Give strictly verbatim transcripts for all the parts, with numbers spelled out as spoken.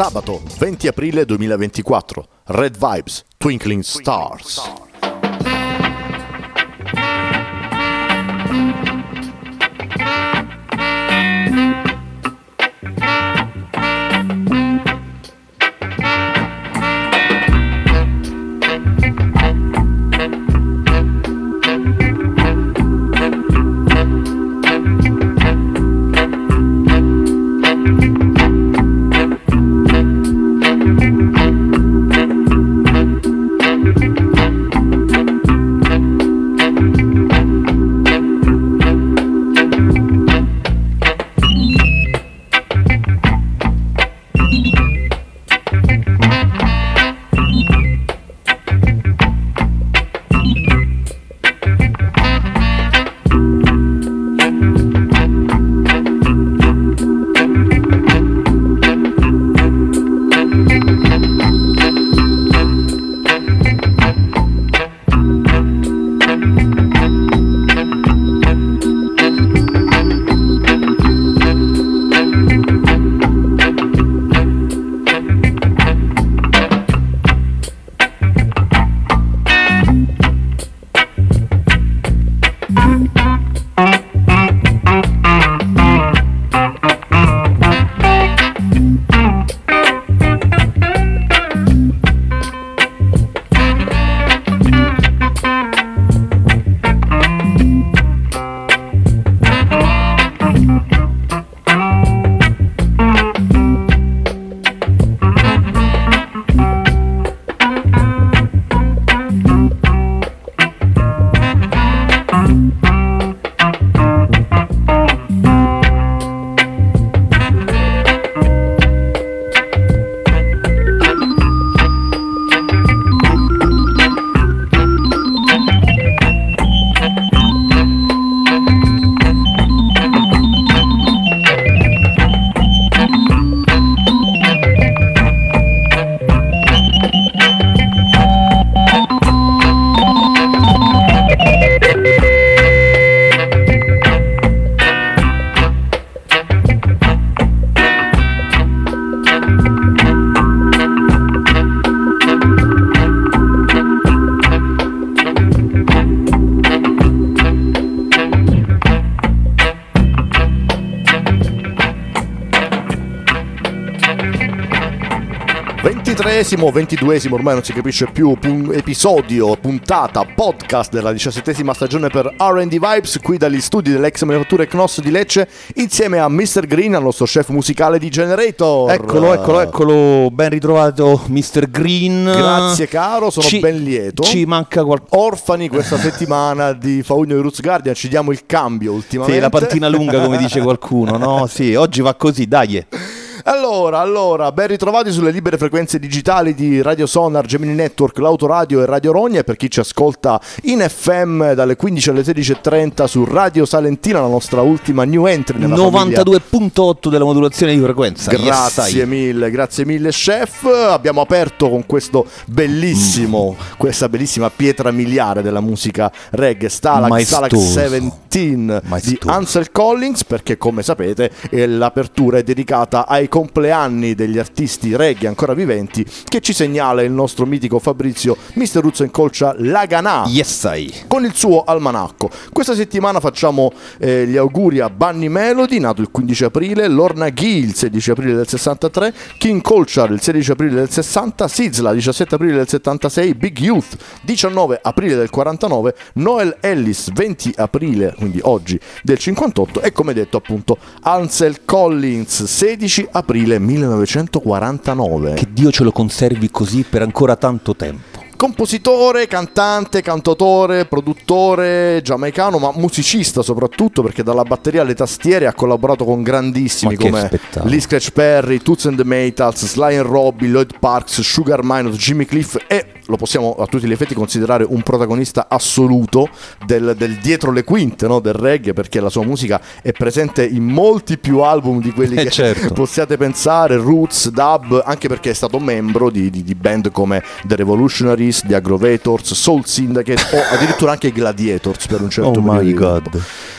Sabato venti aprile duemilaventiquattro, Red Vibes, Twinkling Stars. ventitreesimo, ventiduesimo, ormai non si capisce più, pun- episodio, puntata, podcast della diciassettesima stagione per R and D Vibes, qui dagli studi dell'ex manifattura Knos di Lecce, insieme a mister Green, al nostro chef musicale di Generator. Eccolo, eccolo, eccolo, ben ritrovato mister Green. Grazie caro, sono ci, ben lieto. Ci manca qualcosa. Orfani questa settimana di Faugno e Roots Guardian, ci diamo il cambio ultimamente. Sì, la pantina lunga come dice qualcuno, no? Sì, oggi va così, dai. Allora, allora, ben ritrovati sulle libere frequenze digitali di Radio Sonar, Gemini Network, l'Autoradio e Radio Rogna, e per chi ci ascolta in F M dalle quindici alle sedici e trenta su Radio Salentina, la nostra ultima new entry nella novantadue virgola otto della modulazione di frequenza. Grazie yes, mille, grazie mille chef. Abbiamo aperto con questo bellissimo, mm. questa bellissima pietra miliare della musica reggae, Stalag Stalag diciassette di Ansel Collins, perché come sapete l'apertura è dedicata ai compleanni degli artisti reggae ancora viventi, che ci segnala il nostro mitico Fabrizio mister Roots and Culture Laganà, yes, con il suo almanacco. Questa settimana facciamo eh, gli auguri a Bunny Melody, nato il quindici aprile, Lorna Ghee il sedici aprile del sessantatré, King Culture il sedici aprile del sessanta, Sizzla diciassette aprile del settantasei, Big Youth diciannove aprile del quarantanove, Noel Ellis venti aprile, quindi oggi, del cinquantotto, e come detto appunto Ansel Collins sedici aprile millenovecentoquarantanove. Che Dio ce lo conservi così per ancora tanto tempo. Compositore, cantante, cantautore, produttore giamaicano, ma musicista soprattutto, perché dalla batteria alle tastiere ha collaborato con grandissimi come Lee Scratch Perry, Toots and the Maytals, Sly and Robbie, Lloyd Parks, Sugar Minott, Jimmy Cliff, e lo possiamo a tutti gli effetti considerare un protagonista assoluto del, del dietro le quinte, no, del reggae, perché la sua musica è presente in molti più album di quelli eh che certo. possiate pensare, roots, dub, anche perché è stato membro di, di, di band come The Revolutionaries, The Aggrovators, Soul Syndicate o addirittura anche i Gladiators per un certo oh periodo. My God.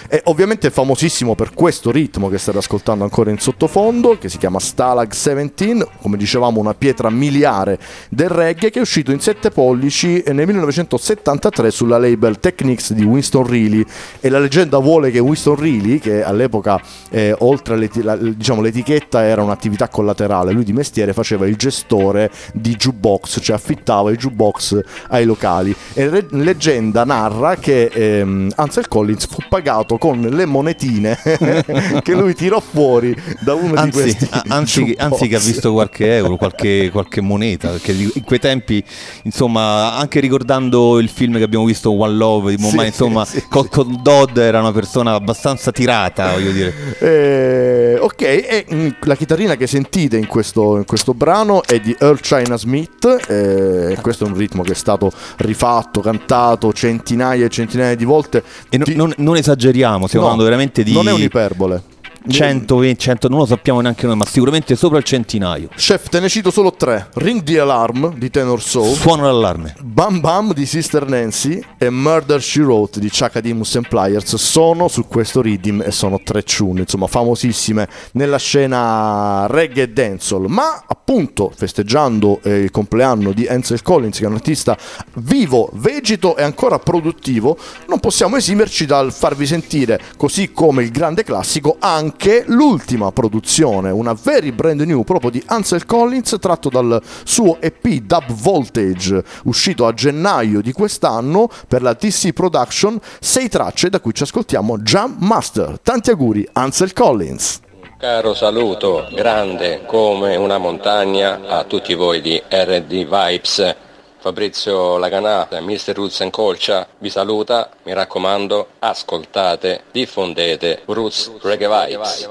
è ovviamente famosissimo per questo ritmo che state ascoltando ancora in sottofondo, che si chiama Stalag diciassette, come dicevamo una pietra miliare del reggae, che è uscito in sette pollici nel millenovecentosettantatré sulla label Technics di Winston Reilly. E la leggenda vuole che Winston Reilly, che all'epoca eh, oltre all'eti- la, diciamo, l'etichetta era un'attività collaterale, lui di mestiere faceva il gestore di jukebox, cioè affittava i jukebox ai locali, e re- leggenda narra che ehm, Ansel Collins fu pagato con le monetine che lui tirò fuori da uno anzi, di questi anzi, anzi che ha visto qualche euro, qualche, qualche moneta, perché in quei tempi, insomma, anche ricordando il film che abbiamo visto, One Love di Momai, sì, insomma, sì, con, sì. con Dodd era una persona abbastanza tirata, voglio dire. Eh, ok, e mh, la chitarrina che sentite in questo, in questo brano è di Earl China Smith, eh, questo è un ritmo che è stato rifatto, cantato centinaia e centinaia di volte. E no, Ti... non, non esageriamo, stiamo no, parlando veramente di... non è un'iperbole. centoventi, cento, non lo sappiamo neanche noi, ma sicuramente sopra il centinaio. Chef, te ne cito solo tre: Ring the Alarm di Tenor Soul, Suono l'allarme, Bam Bam di Sister Nancy e Murder She Wrote di Chaka Demus and Pliers sono su questo rhythm e sono tre tune, insomma, famosissime nella scena reggae e dancehall. Ma appunto, festeggiando eh, il compleanno di Ansel Collins, che è un artista vivo, vegeto e ancora produttivo, non possiamo esimerci dal farvi sentire, così come il grande classico, anche che l'ultima produzione, una very brand new proprio di Ansel Collins, tratto dal suo E P Dub Voltage, uscito a gennaio di quest'anno per la T C Production, sei tracce da cui ci ascoltiamo Jam Master. Tanti auguri Ansel Collins. Caro saluto grande come una montagna a tutti voi di R D Vibes. Fabrizio Laganata, mister Roots and Colcia vi saluta, mi raccomando, ascoltate, diffondete Roots Reggae Vibes.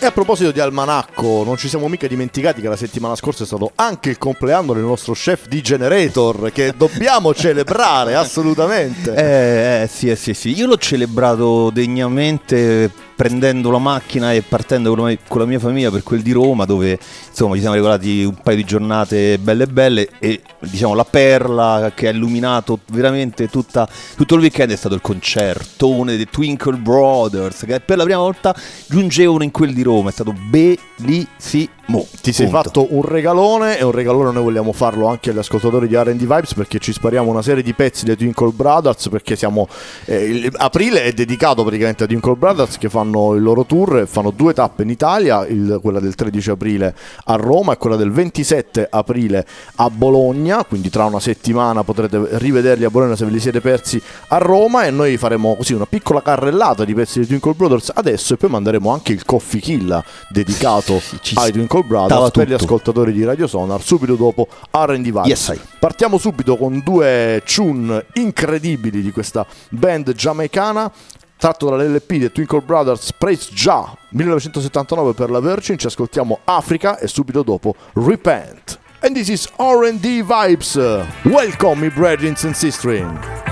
a proposito di almanacco, non ci siamo mica dimenticati che la settimana scorsa è stato anche il compleanno del nostro chef di Generator, che dobbiamo celebrare assolutamente. Eh, eh sì, eh, sì, sì. Io l'ho celebrato degnamente prendendo la macchina e partendo con la mia famiglia per quel di Roma, dove insomma ci siamo regolati un paio di giornate belle belle e diciamo la perla che ha illuminato veramente tutta, tutto il weekend è stato il concertone dei Twinkle Brothers, che per la prima volta giungevano in quel di Roma. È stato bellissimo. Ti sei punto. fatto un regalone, e un regalone noi vogliamo farlo anche agli ascoltatori di R and D Vibes, perché ci spariamo una serie di pezzi dei Twinkle Brothers, perché siamo eh, il, aprile è dedicato praticamente a Twinkle Brothers, che fanno il loro tour, fanno due tappe in Italia, il, quella del tredici aprile a Roma e quella del ventisette aprile a Bologna, quindi tra una settimana potrete rivederli a Bologna se ve li siete persi a Roma, e noi faremo così una piccola carrellata di pezzi dei Twinkle Brothers adesso, e poi manderemo anche il Coffee Kill dedicato sì, ai Twinkle Brothers per gli ascoltatori di Radio Sonar subito dopo R and D Vibes. Yes, partiamo subito con due tune incredibili di questa band giamaicana, tratto dall'L P dei Twinkle Brothers, Praise Jah millenovecentosettantanove per la Virgin. Ci ascoltiamo Africa e subito dopo Repent. And this is R and D Vibes. Welcome, my brethren and sisters.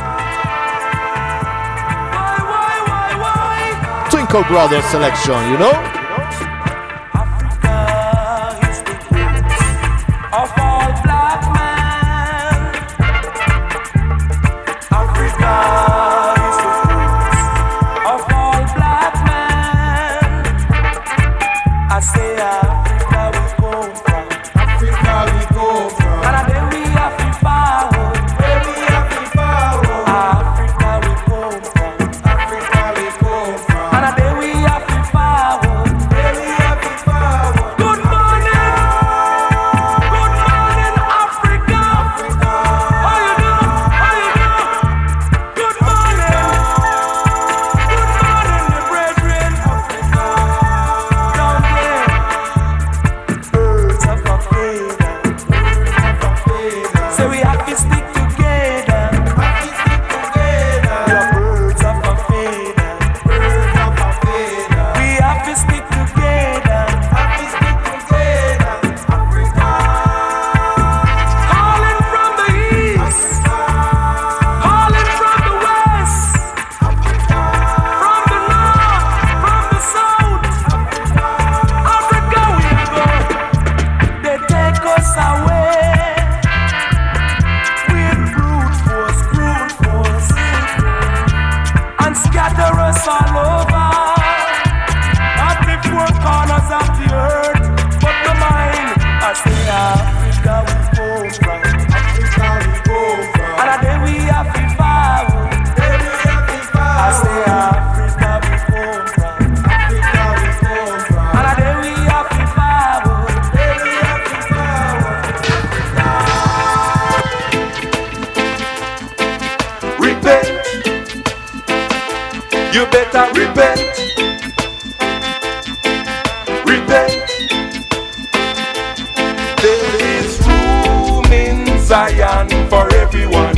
Twinkle Brothers selection, you know? Of all black men, Africa is the fruit of all black men. I say Africa we come from, Africa we come from, and then we have to forward, then we have to forward. Africa we come from, Africa we come from, and then we have to forward, then we have to forward. Good morning. You better repent. Repent. There is room in Zion for everyone,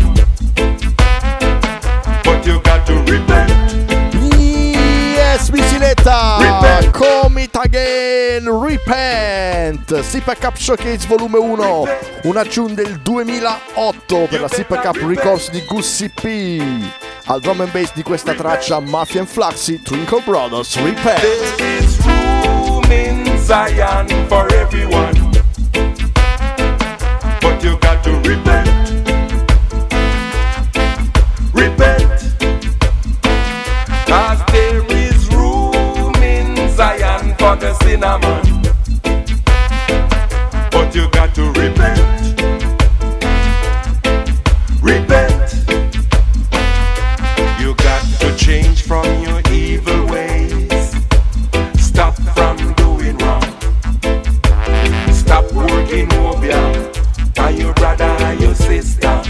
but you got to repent. Yes, Misiletta, come it again, Repent. Sipa Cup Showcase volume uno, una tune del duemilaotto per la Sipa Cup Records di Gussie P. Al drum and bass di questa traccia Mafia and Fluxy, Twinkle Brothers, Repent. There is room in Zion for everyone, but you got to repent. Repent. Cause there is room in Zion for the sinner man, but you got to repent. Repent. You got to change from your evil ways. Stop from doing wrong. Stop working over on your brother and your sister.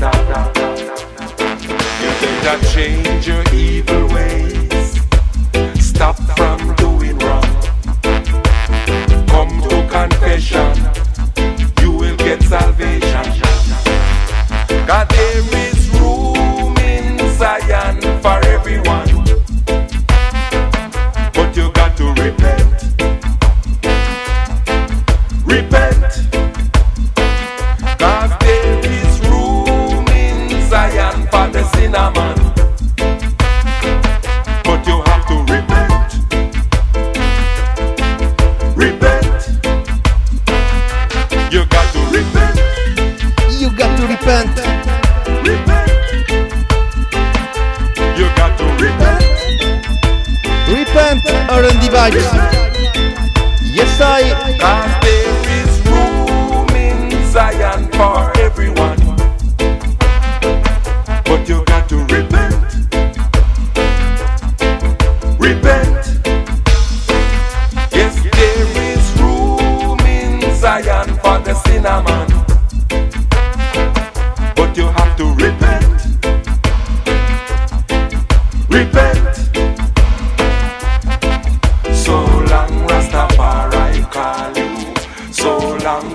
You better change your evil ways. Stop from doing wrong. Come to confession. You will get salvation. God, there is room in Zion for everyone, but you got to repent. cinnamon. But you have to repent. Repent. You got to repent. You got to repent. Repent. You got to repent. Repent, R and D Vibes. Yes, I. Cause there is room in Zion for everyone. But you got to repent. Repent. Yes, there is room in Zion for the cinnamon. But you have to repent. Repent. So long Rastafari call you. So long.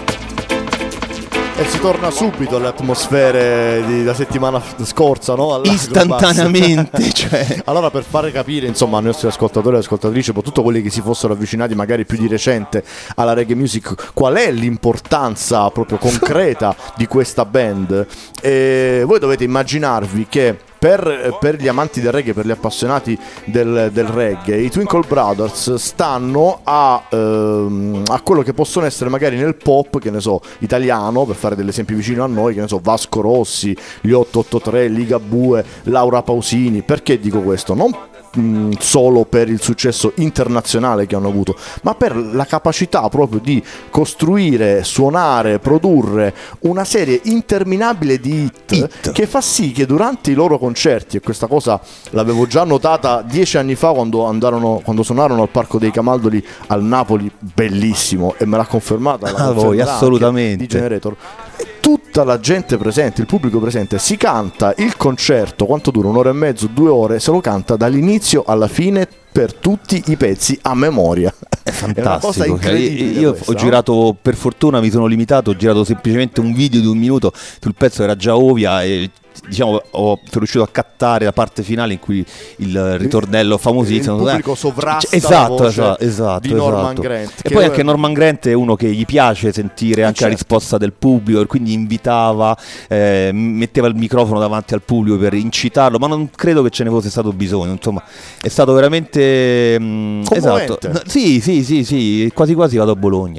E si torna subito alle atmosfere della settimana scorsa, no? Istantaneamente, cioè. Allora, per fare capire, insomma, ai nostri ascoltatori e ascoltatrici, soprattutto quelli che si fossero avvicinati magari più di recente alla reggae music, qual è l'importanza proprio concreta di questa band, e voi dovete immaginarvi che Per, per gli amanti del reggae, per gli appassionati del, del reggae, i Twinkle Brothers stanno a, ehm, a quello che possono essere magari nel pop, che ne so, italiano, per fare degli esempi vicino a noi, che ne so, Vasco Rossi, gli otto otto tre, Ligabue, Laura Pausini. Perché dico questo? Non mh, solo per il successo internazionale che hanno avuto, ma per la capacità proprio di costruire, suonare, produrre una serie interminabile di hit, hit. che fa sì che durante i loro concerti, e questa cosa l'avevo già notata dieci anni fa quando andarono, quando suonarono al Parco dei Camaldoli al Napoli, bellissimo, e me l'ha confermata la ah, voi, assolutamente di Generator, tutta la gente presente, il pubblico presente, si canta il concerto, quanto dura? Un'ora e mezzo, due ore, se lo canta dall'inizio alla fine per tutti i pezzi a memoria. È fantastico. È una cosa io questa, ho no? girato, per fortuna mi sono limitato, ho girato semplicemente un video di un minuto sul pezzo, era già ovvia, e diciamo ho, sono riuscito a cattare la parte finale in cui il ritornello famosissimo, il pubblico sovrasta esatto, la voce esatto, esatto, di Norman esatto. Grant, e poi anche Norman Grant è uno che gli piace sentire anche certo. la risposta del pubblico, e quindi invitava, eh, metteva il microfono davanti al pubblico per incitarlo, ma non credo che ce ne fosse stato bisogno, insomma è stato veramente mh, esatto. Sì, sì, sì, sì, quasi quasi vado a Bologna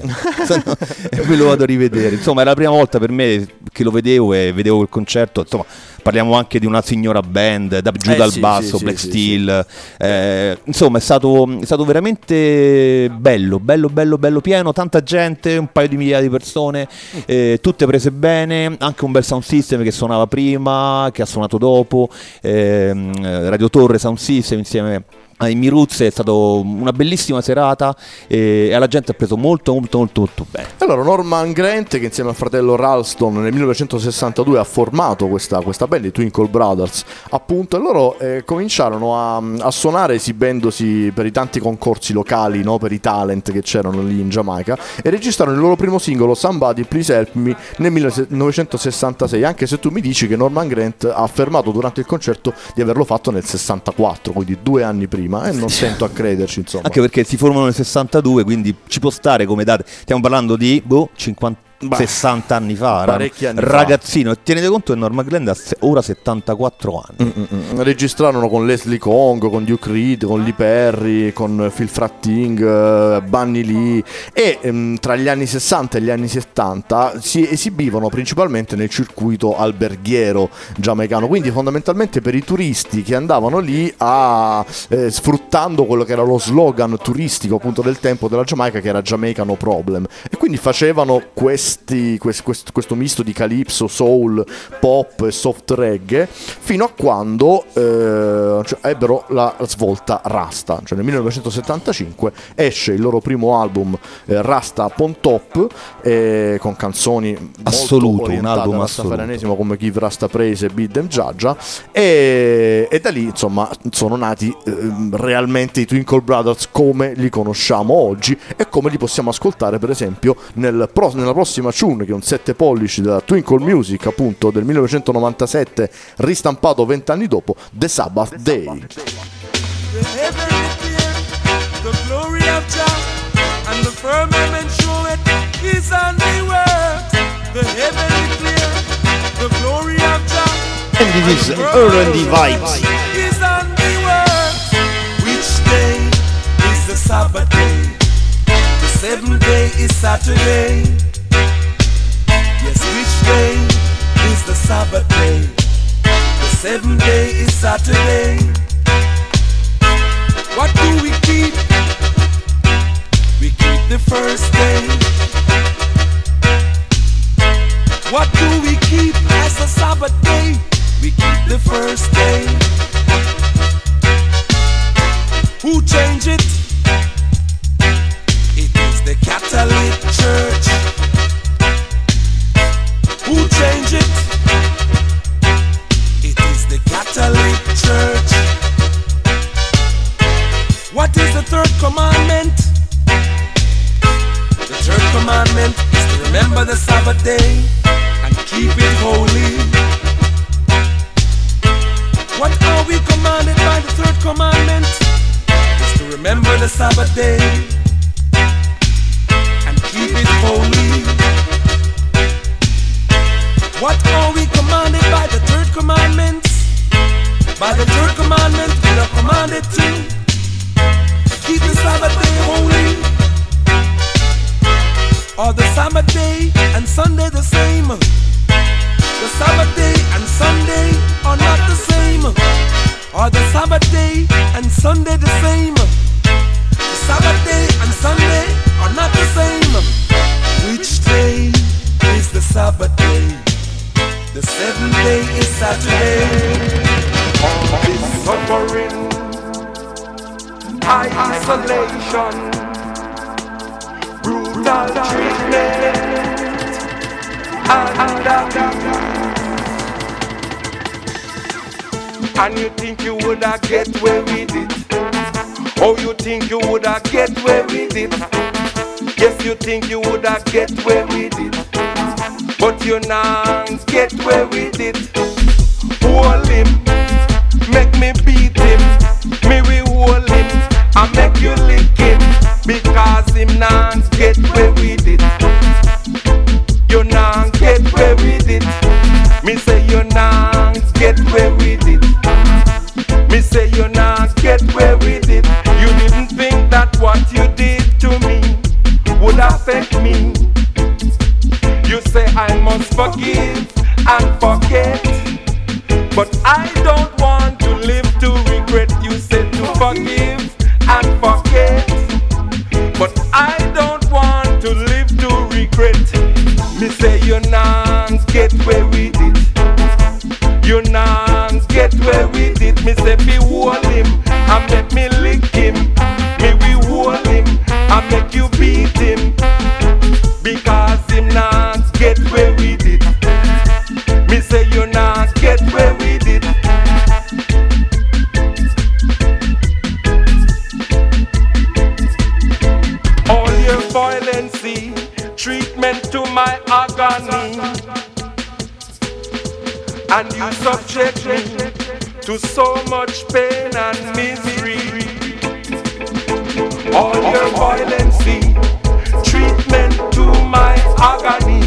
e me lo vado a rivedere, insomma è la prima volta per me che lo vedevo e vedevo quel concerto, insomma parliamo anche di una signora band, da giù eh, dal sì, basso, sì, Black sì, Steel, sì. Eh, insomma è stato, è stato veramente bello, bello, bello, bello pieno, tanta gente, un paio di migliaia di persone, eh, tutte prese bene, anche un bel sound system che suonava prima, che ha suonato dopo, eh, Radio Torre Sound System insieme ai Miruz, è stata una bellissima serata e alla gente ha preso molto molto molto molto bene. Allora Norman Grant, che insieme al fratello Ralston nel millenovecentosessantadue ha formato questa, questa band, i Twinkle Brothers appunto, e loro eh, cominciarono a, a suonare esibendosi per i tanti concorsi locali, no? Per i talent che c'erano lì in Giamaica, e registrarono il loro primo singolo Somebody Please Help Me nel millenovecentosessantasei, anche se tu mi dici che Norman Grant ha affermato durante il concerto di averlo fatto nel sessantaquattro, quindi due anni prima. E non sento a crederci, insomma. Anche perché si formano nel sessantadue, quindi ci può stare come date. Stiamo parlando di boh, cinquanta Bah, sessanta anni fa, parecchi anni ragazzino, fa. E tenete conto che Norman Grant ha ora settantaquattro anni. Mm-mm. Registrarono con Leslie Kong, con Duke Reed, con Lee Perry, con Phil Fratting, uh, Bunny Lee, e um, tra gli anni sessanta e gli anni settanta si esibivano principalmente nel circuito alberghiero giamaicano, quindi fondamentalmente per i turisti che andavano lì a eh, sfruttando quello che era lo slogan turistico appunto del tempo della Giamaica, che era Jamaica No Problem, e quindi facevano questo Questo, questo, questo misto di calypso, soul, pop e soft reggae, fino a quando eh, cioè, ebbero la svolta Rasta, cioè nel millenovecentosettantacinque esce il loro primo album, eh, Rasta Upon Top, eh, con canzoni assoluto, molto un album rastafarianesimo come Give Rasta Praise e Beat Them Jaja, e, e da lì insomma sono nati eh, realmente i Twinkle Brothers come li conosciamo oggi e come li possiamo ascoltare per esempio nel pro, nella prossima tune, che è un sette pollici della Twinkle Music appunto del millenovecentonovantasette, ristampato vent'anni dopo, The Sabbath Day. The heavenly clear, the glory of Jah, and the firmament show it, His handiwork. The heavenly clear, the glory of Jah, And this is R and D Vibes. Which day is the Sabbath day? The seventh day is Saturday. Yes, which day is the Sabbath day? The seventh day is Saturday. What do we keep? We keep the first day. What do we keep as the Sabbath day? We keep the first day. Who changed it? It is the Catholic Church. Who changed it? It is the Catholic Church. What is the third commandment? The third commandment is to remember the Sabbath day and keep it holy. What are we commanded by the third commandment? Is to remember the Sabbath day and keep it holy. What are we commanded by the third commandment? By the third commandment we are commanded to keep the Sabbath day holy. Are the Sabbath day and Sunday the same? The Sabbath day and Sunday are not the same. Are the Sabbath day and Sunday the same? The Sabbath day and Sunday are not the same. Which day is the Sabbath day? The seventh day is Saturday. All this suffering, isolation, brutal treatment, and abuse. And you think you woulda get away with it? Oh, you think you woulda get away with it? Yes, you think you woulda get away with it, but you not get away with it. Hold him, make me beat him, me we hold him, I make you lick him, because him not get away with it. You not get away with it. Me say you not get away with it. Me say you not get away with it. You didn't think that what you did to me would affect me. You say I must forgive and forget, but I don't want to live to regret. You say to forgive and forget, but I don't want to live to regret. Me say you not get away with it. You not get away with it. Me say be hold him and make me lick him. Me we hold him and make you beat him, because him not get away with it. Me say you not get away with it. All your violence, treatment to my agony, and you subject me to so much pain and misery. All your violence, treatment to my agony,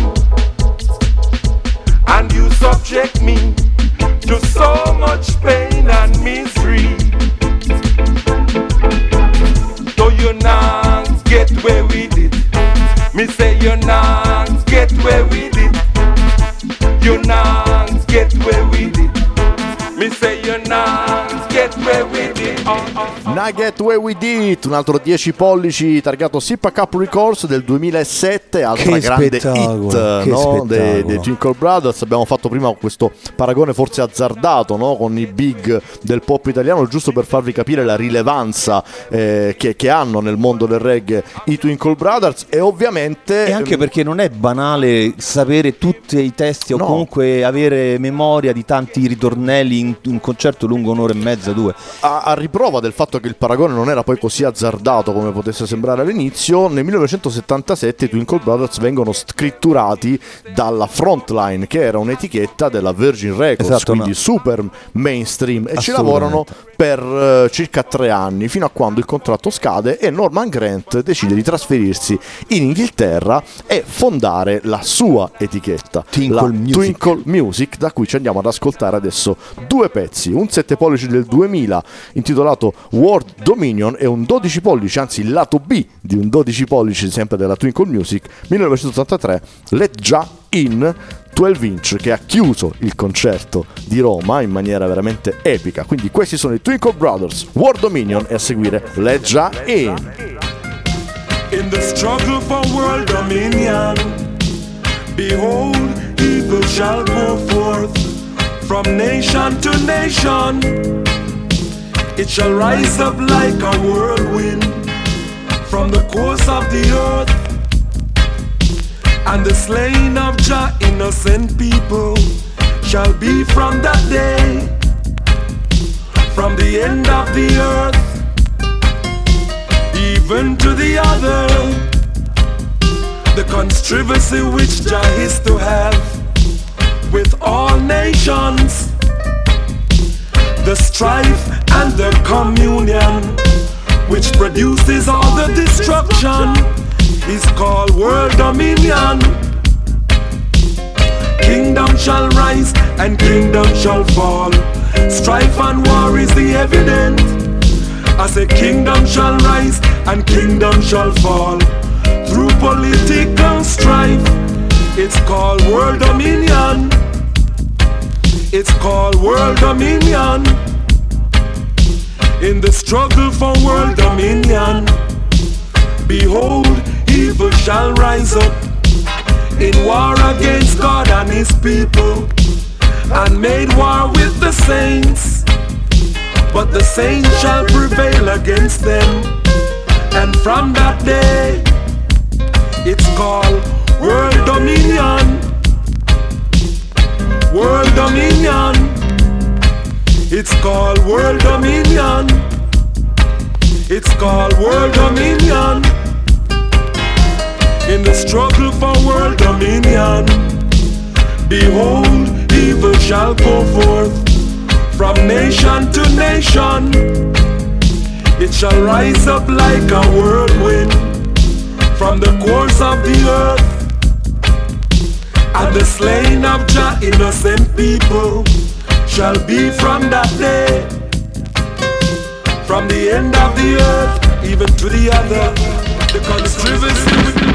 and you subject me to so much pain and misery. So you not get away with it. Me say you not get away with it. You not get away with it. Me say you not get away with it. Oh, oh, oh. Not Get Away With It, un altro dieci pollici targato Sippa Cup Records del duemilasette, altra che grande hit, no? dei de Twinkle Brothers. Abbiamo fatto prima questo paragone forse azzardato, no? Con i big del pop italiano, giusto per farvi capire la rilevanza eh, che, che hanno nel mondo del reggae i Twinkle Brothers. E ovviamente e anche perché non è banale sapere tutti i testi o no. comunque avere memoria di tanti ritornelli un, un concerto lungo un'ora e mezza, due. A, a riprova del fatto che il paragone non era poi così azzardato come potesse sembrare all'inizio, nel millenovecentosettantasette i Twinkle Brothers vengono scritturati dalla Frontline, che era un'etichetta della Virgin Records, esatto, quindi no. super mainstream, e ci lavorano per uh, circa tre anni, fino a quando il contratto scade e Norman Grant decide di trasferirsi in Inghilterra e fondare la sua etichetta, Twinkle la Music. Twinkle Music, da cui ci andiamo ad ascoltare adesso due pezzi, un sette pollici del duemila intitolato World Dominion e un dodici pollici, anzi il lato B di un dodici pollici sempre della Twinkle Music, millenovecentottantatré, Let Ja In, dodici inch, che ha chiuso il concerto di Roma in maniera veramente epica. Quindi questi sono i Twinkle Brothers, World Dominion, e a seguire Let Ja In. In the struggle for world dominion, behold, evil shall go forth from nation to nation. It shall rise up like a whirlwind from the course of the earth, and the slain of Jah innocent people shall be from that day, from the end of the earth even to the other. The controversy which Jah is to have with all nations, the strife and the communion which produces all the destruction, is called world dominion. Kingdom shall rise and kingdom shall fall. Strife and war is the evidence. I say kingdom shall rise and kingdom shall fall. Through political strife, it's called world dominion. It's called world dominion. In the struggle for world dominion, behold, evil shall rise up in war against God and his people, and made war with the saints, but the saints shall prevail against them. And from that day, it's called world dominion. World dominion. It's called world dominion. It's called world dominion. In the struggle for world dominion, behold, evil shall go forth from nation to nation. It shall rise up like a whirlwind from the course of the earth, and the slain of Jah innocent people shall be from that day, from the end of the earth even to the other. The controversy.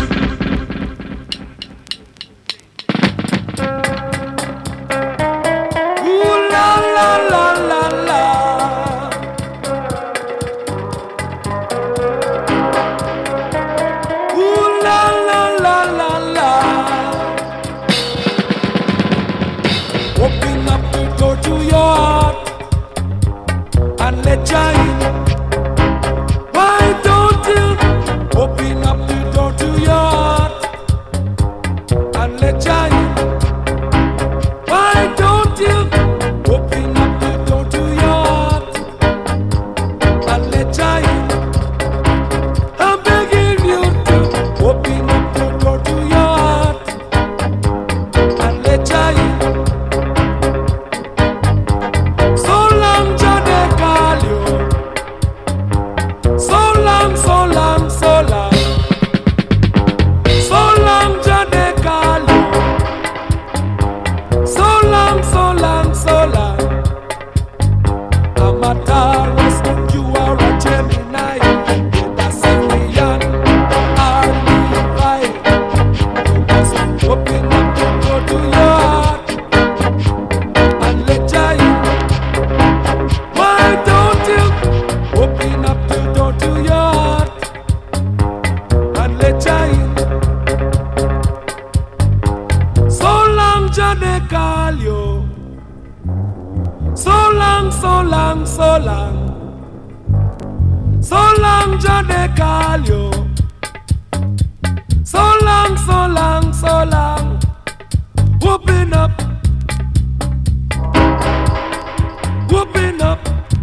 open up.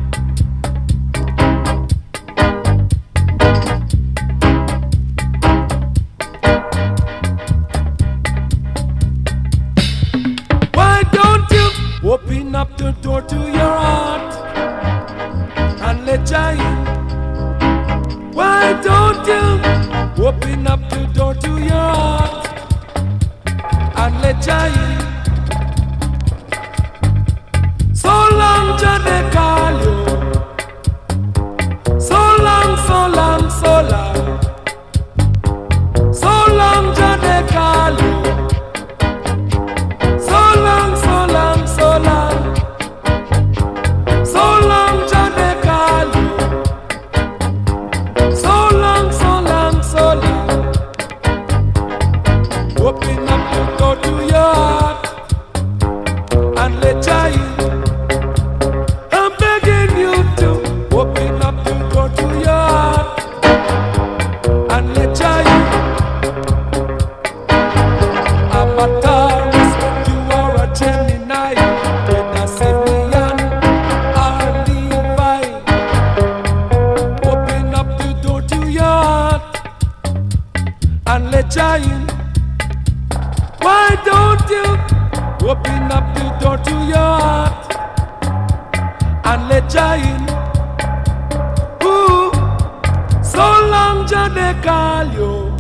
Why don't you open up the door to your heart and let Jah in? Why don't you open up the door to your heart and let Jah in? So long Jah they call you, so long, so long, so long, so long Jah they call you, so long, so long, so long, so long Jah they call you, so long, so long, so long. Open up the door to your heart and let Jah in. I'm begging you to open up the door to your heart and let Jah in. Avatars, you are a Gemini, with a Simeon or Levi. Open up the door to your heart and let Jah in. Why don't you open up the door to your heart and let Jah in? Ooh, so long Jah they call you,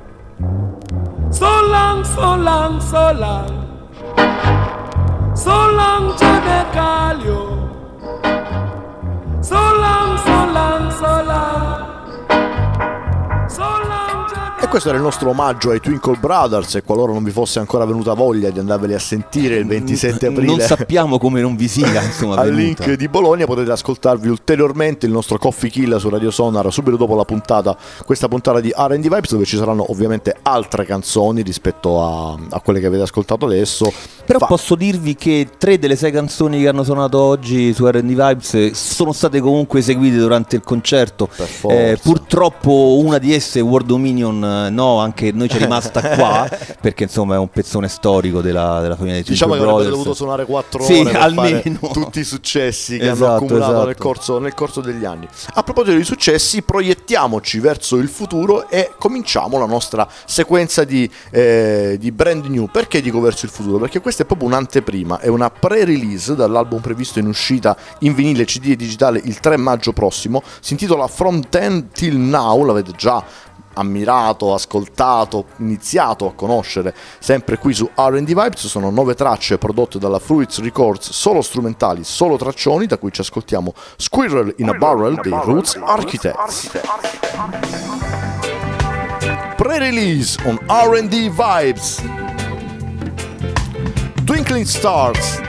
so long, so long, so long, so long Jah they call you, so long, so long, so long, so long Jah. E questo era il nostro omaggio ai Twinkle Brothers, e qualora non vi fosse ancora venuta voglia di andarveli a sentire il ventisette aprile, non sappiamo come non vi sia, insomma, al venuta. Link di Bologna, potete ascoltarvi ulteriormente il nostro Coffee Kill su Radio Sonar subito dopo la puntata, questa puntata di R and D Vibes, dove ci saranno ovviamente altre canzoni rispetto a, a quelle che avete ascoltato adesso. Però Fa- posso dirvi che tre delle sei canzoni che hanno suonato oggi su R and D Vibes sono state comunque eseguite durante il concerto. Per forza. Eh, purtroppo una di esse, World Dominion, no, anche noi ci è rimasta qua, perché insomma è un pezzone storico della, della famiglia di Diciamo Twinkle che avrebbe Brothers. dovuto suonare quattro Sì, ore per almeno. fare tutti i successi che Esatto, hanno accumulato esatto. nel, corso, nel corso degli anni. A proposito di successi, proiettiamoci verso il futuro e cominciamo la nostra sequenza di, eh, di brand new. Perché dico verso il futuro? Perché questa è proprio un'anteprima, è una pre-release dall'album previsto in uscita in vinile, C D e digitale il tre maggio prossimo. Si intitola From Then Till Now, l'avete già ammirato, ascoltato, iniziato a conoscere sempre qui su R and D Vibes. Sono nove tracce prodotte dalla Fruits Records, solo strumentali, solo traccioni, da cui ci ascoltiamo Squirrel in a Barrel dei Roots Architects. Pre-release on R and D Vibes, Twinkling Stars.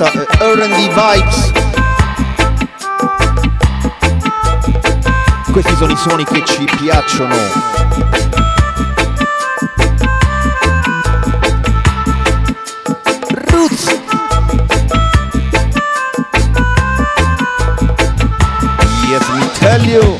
questa è R and D Vibes. Questi sono i suoni che ci piacciono. Roots. Yes, we tell you.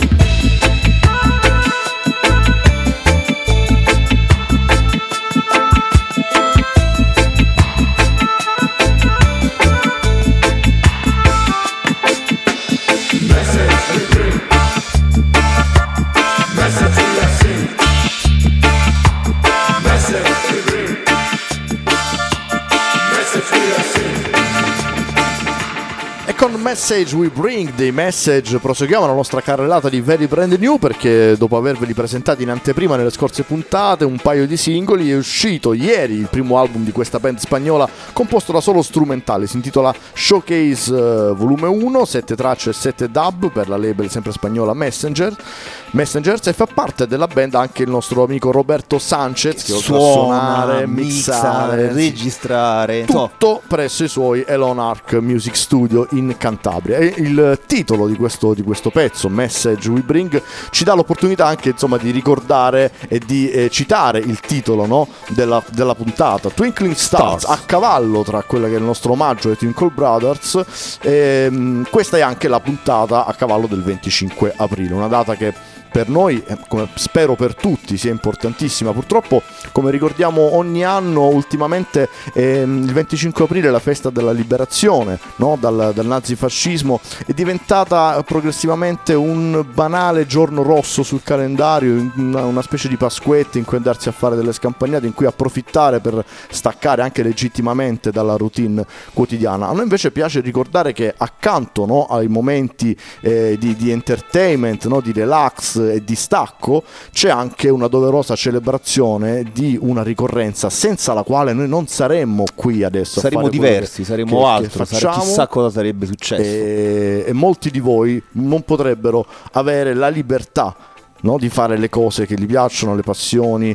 Con Message We Bring dei Message proseguiamo la nostra carrellata di Very Brand New, perché dopo averveli presentati in anteprima nelle scorse puntate un paio di singoli è uscito ieri il primo album di questa band spagnola composto da solo strumentali. Si intitola Showcase uh, volume uno, sette tracce e sette dub per la label sempre spagnola Messenger Messengers, e fa parte della band anche il nostro amico Roberto Sanchez, che oltre a suonare, mixare, registrare, tutto presso i suoi Elon Arc Music Studio in Cantabria. E il titolo di questo, di questo pezzo, Message We Bring, ci dà l'opportunità anche insomma di ricordare e di eh, citare il titolo, no, della, della puntata, Twinkling Stars, Stars, a cavallo tra quella che è il nostro omaggio ai Twinkle Brothers. E, mh, questa è anche la puntata a cavallo del venticinque aprile, una data che per noi, come spero per tutti, sia importantissima. Purtroppo, come ricordiamo ogni anno, ultimamente ehm, il venticinque aprile, la festa della liberazione, no? dal, dal nazifascismo, è diventata progressivamente un banale giorno rosso sul calendario, una, una specie di pasquetta in cui andarsi a fare delle scampagnate, in cui approfittare per staccare anche legittimamente dalla routine quotidiana. A noi invece piace ricordare che accanto, no, ai momenti eh, di, di entertainment, no, di relax e di stacco, c'è anche una doverosa celebrazione di una ricorrenza senza la quale noi non saremmo qui adesso. Saremmo a fare diversi, saremmo che, altro, che facciamo, chissà cosa sarebbe successo. E, e molti di voi non potrebbero avere la libertà, no, di fare le cose che gli piacciono, le passioni,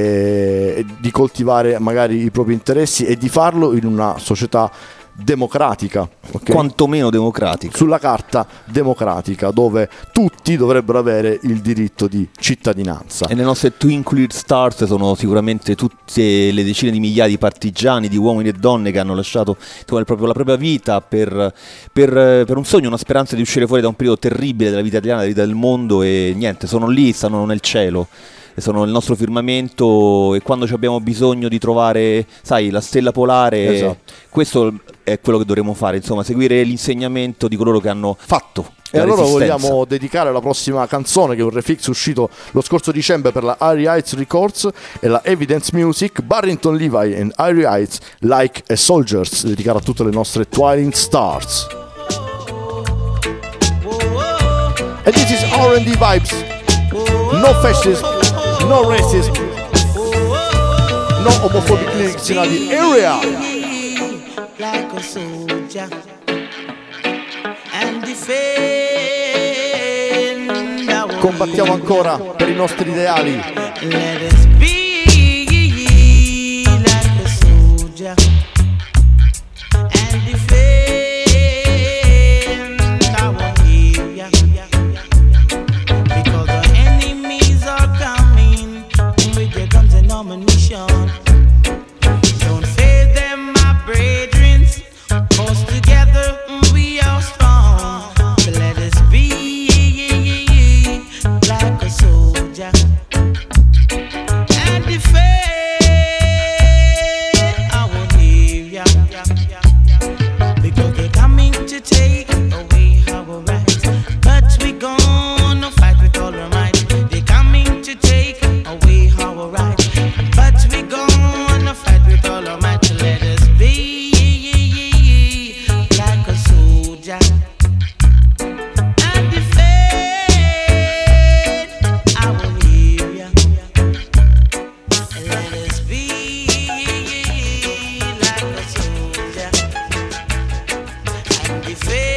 eh, di coltivare magari i propri interessi e di farlo in una società democratica, okay? Quantomeno democratica, sulla carta democratica, dove tutti dovrebbero avere il diritto di cittadinanza. E le nostre Twinkling Stars sono sicuramente tutte le decine di migliaia di partigiani, di uomini e donne che hanno lasciato proprio la propria vita per, per, per un sogno, una speranza di uscire fuori da un periodo terribile della vita italiana, della vita del mondo, e niente, sono lì, stanno nel cielo, sono il nostro firmamento, e quando abbiamo bisogno di trovare, sai, la stella polare, esatto, questo è quello che dovremmo fare, insomma, seguire l'insegnamento di coloro che hanno fatto. E allora vogliamo dedicare la prossima canzone, che è un refix uscito lo scorso dicembre per la Irie Heights Records e la Evidence Music, Barrington Levy and Irie Heights, Like a Soldiers, dedicata a tutte le nostre Twinkling Stars. And this is R and D Vibes. No fascism, no racism, no homophobic lyrics in the area. Like a soldier and defend our Combattiamo ancora per i nostri ideali. Let us be like a soldier and defend our area, because the enemies are coming with their guns and ammunition. Don't face them, my brethren, 'cause together we are strong. So let us be like a soldier and defend our area, because they're coming to take away our rights, but we gonna fight with all our might. They're coming to take away our rights, but we gonna fight with all our might. So let us be like a soldier and defend our area. Let us be like a soldier and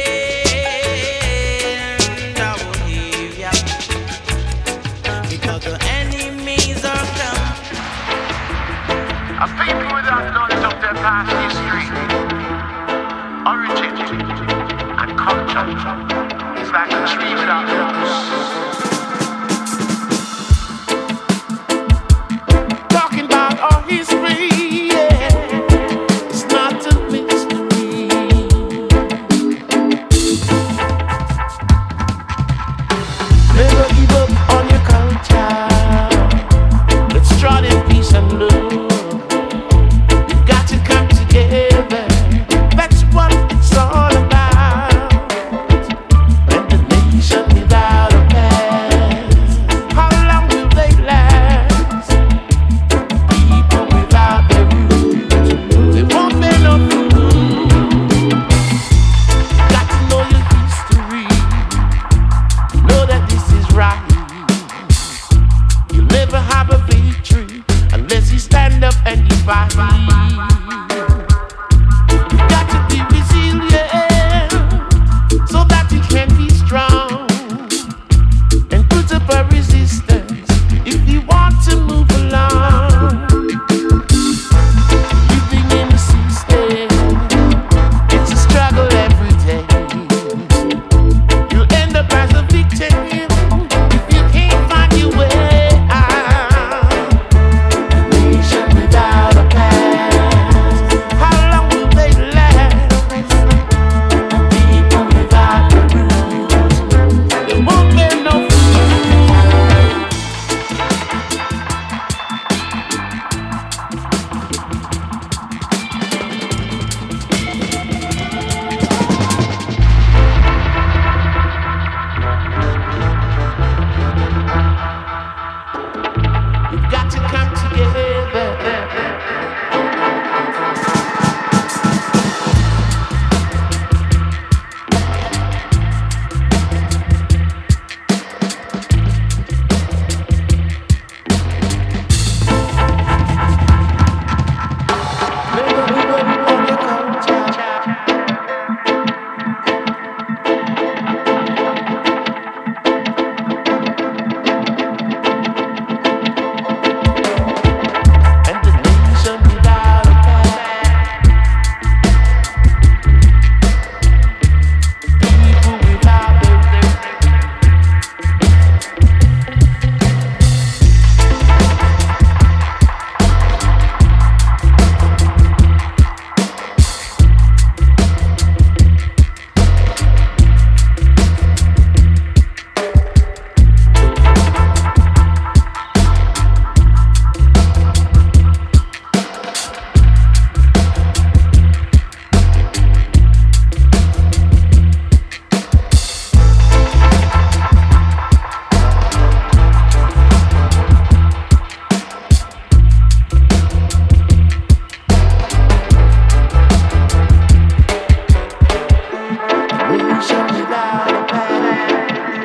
defend our area, because the enemies are coming. A people without knowledge of their past history culture is like a tree without roots. Talking about our history, yeah, it's not a mystery. Never give up on your culture. Let's trot in peace and love. We've got to come together. That's what it's all about. And the nation without a past, how long will they last? People without their roots, they won't bear no fruit. Got to know your history, know that this is right. You'll never have a victory unless you stand up and you fight. You've got to be resilient so that you can be strong and put up a resistance if you want to move along. Living in a system, it's a struggle every day. You'll end up as a victim if you can't find your way out. Nation without a past, how long will they last? People without the roots, they won't bear no fruit. We've got to come together. Never give up on your culture. And the nation without a past, people without their nation without a past.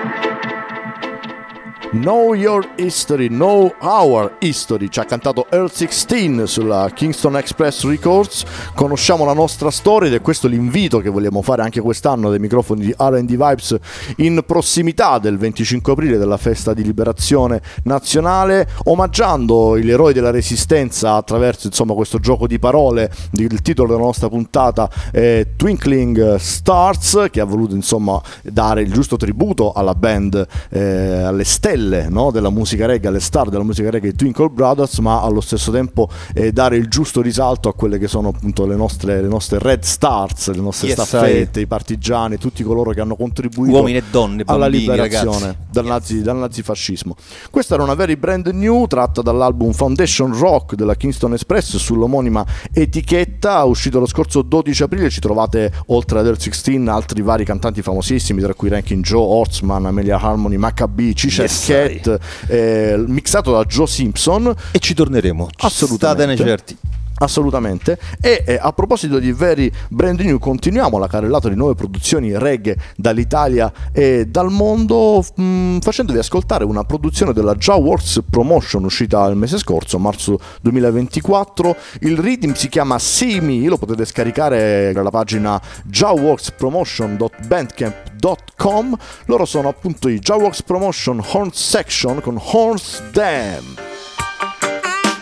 Know Your History, Know Our History, ci ha cantato Earl sedici sulla Kingston Express Records. Conosciamo la nostra storia ed è questo l'invito che vogliamo fare anche quest'anno dai microfoni di R and D Vibes in prossimità del venticinque aprile, della festa di liberazione nazionale, omaggiando gli eroi della resistenza attraverso insomma questo gioco di parole. Il titolo della nostra puntata è Twinkling Stars, che ha voluto insomma dare il giusto tributo alla band, eh, alle stelle, no, della musica reggae, alle star della musica reggae, i Twinkle Brothers, ma allo stesso tempo eh, dare il giusto risalto a quelle che sono appunto le nostre, le nostre Red Stars, le nostre Yes, staffette, I. i partigiani, tutti coloro che hanno contribuito uomini e donne, alla bambini, liberazione ragazzi. dal, nazi, dal nazifascismo. Questa era una very brand new tratta dall'album Foundation Rock della Kingston Express sull'omonima etichetta, uscito lo scorso dodici aprile. Ci trovate oltre ad Earl sedici altri vari cantanti famosissimi, tra cui Ranking Joe, Horseman, Amelia Harmony, Maccabee, Cheshire Yes, Cat, eh, mixato da Joe Simpson. E ci torneremo, Assolutamente. statene certi. Assolutamente. E eh, a proposito di very brand new, continuiamo la carrellata di nuove produzioni reggae dall'Italia e dal mondo, mh, facendovi ascoltare una produzione della Jawworks Promotion uscita il mese scorso, marzo duemilaventiquattro. Il rhythm si chiama See Me, lo potete scaricare dalla pagina jawworks promotion dot bandcamp dot com. Loro sono appunto i Jawworks Promotion Horn Section con Horns Dam.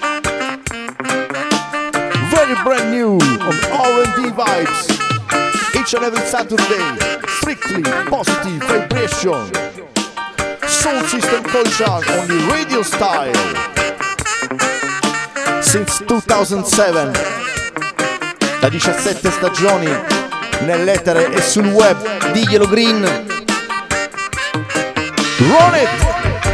Very brand new on R and D Vibes. Each and every Saturday, strictly positive vibration. Soul System Culture on the radio style. Since two thousand seven, da diciassette stagioni nell'etere e sul web. Diglielo Green. Run it!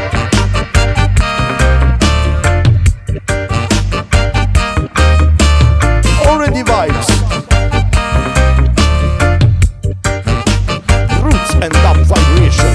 Already vibes. Roots and up vibrations.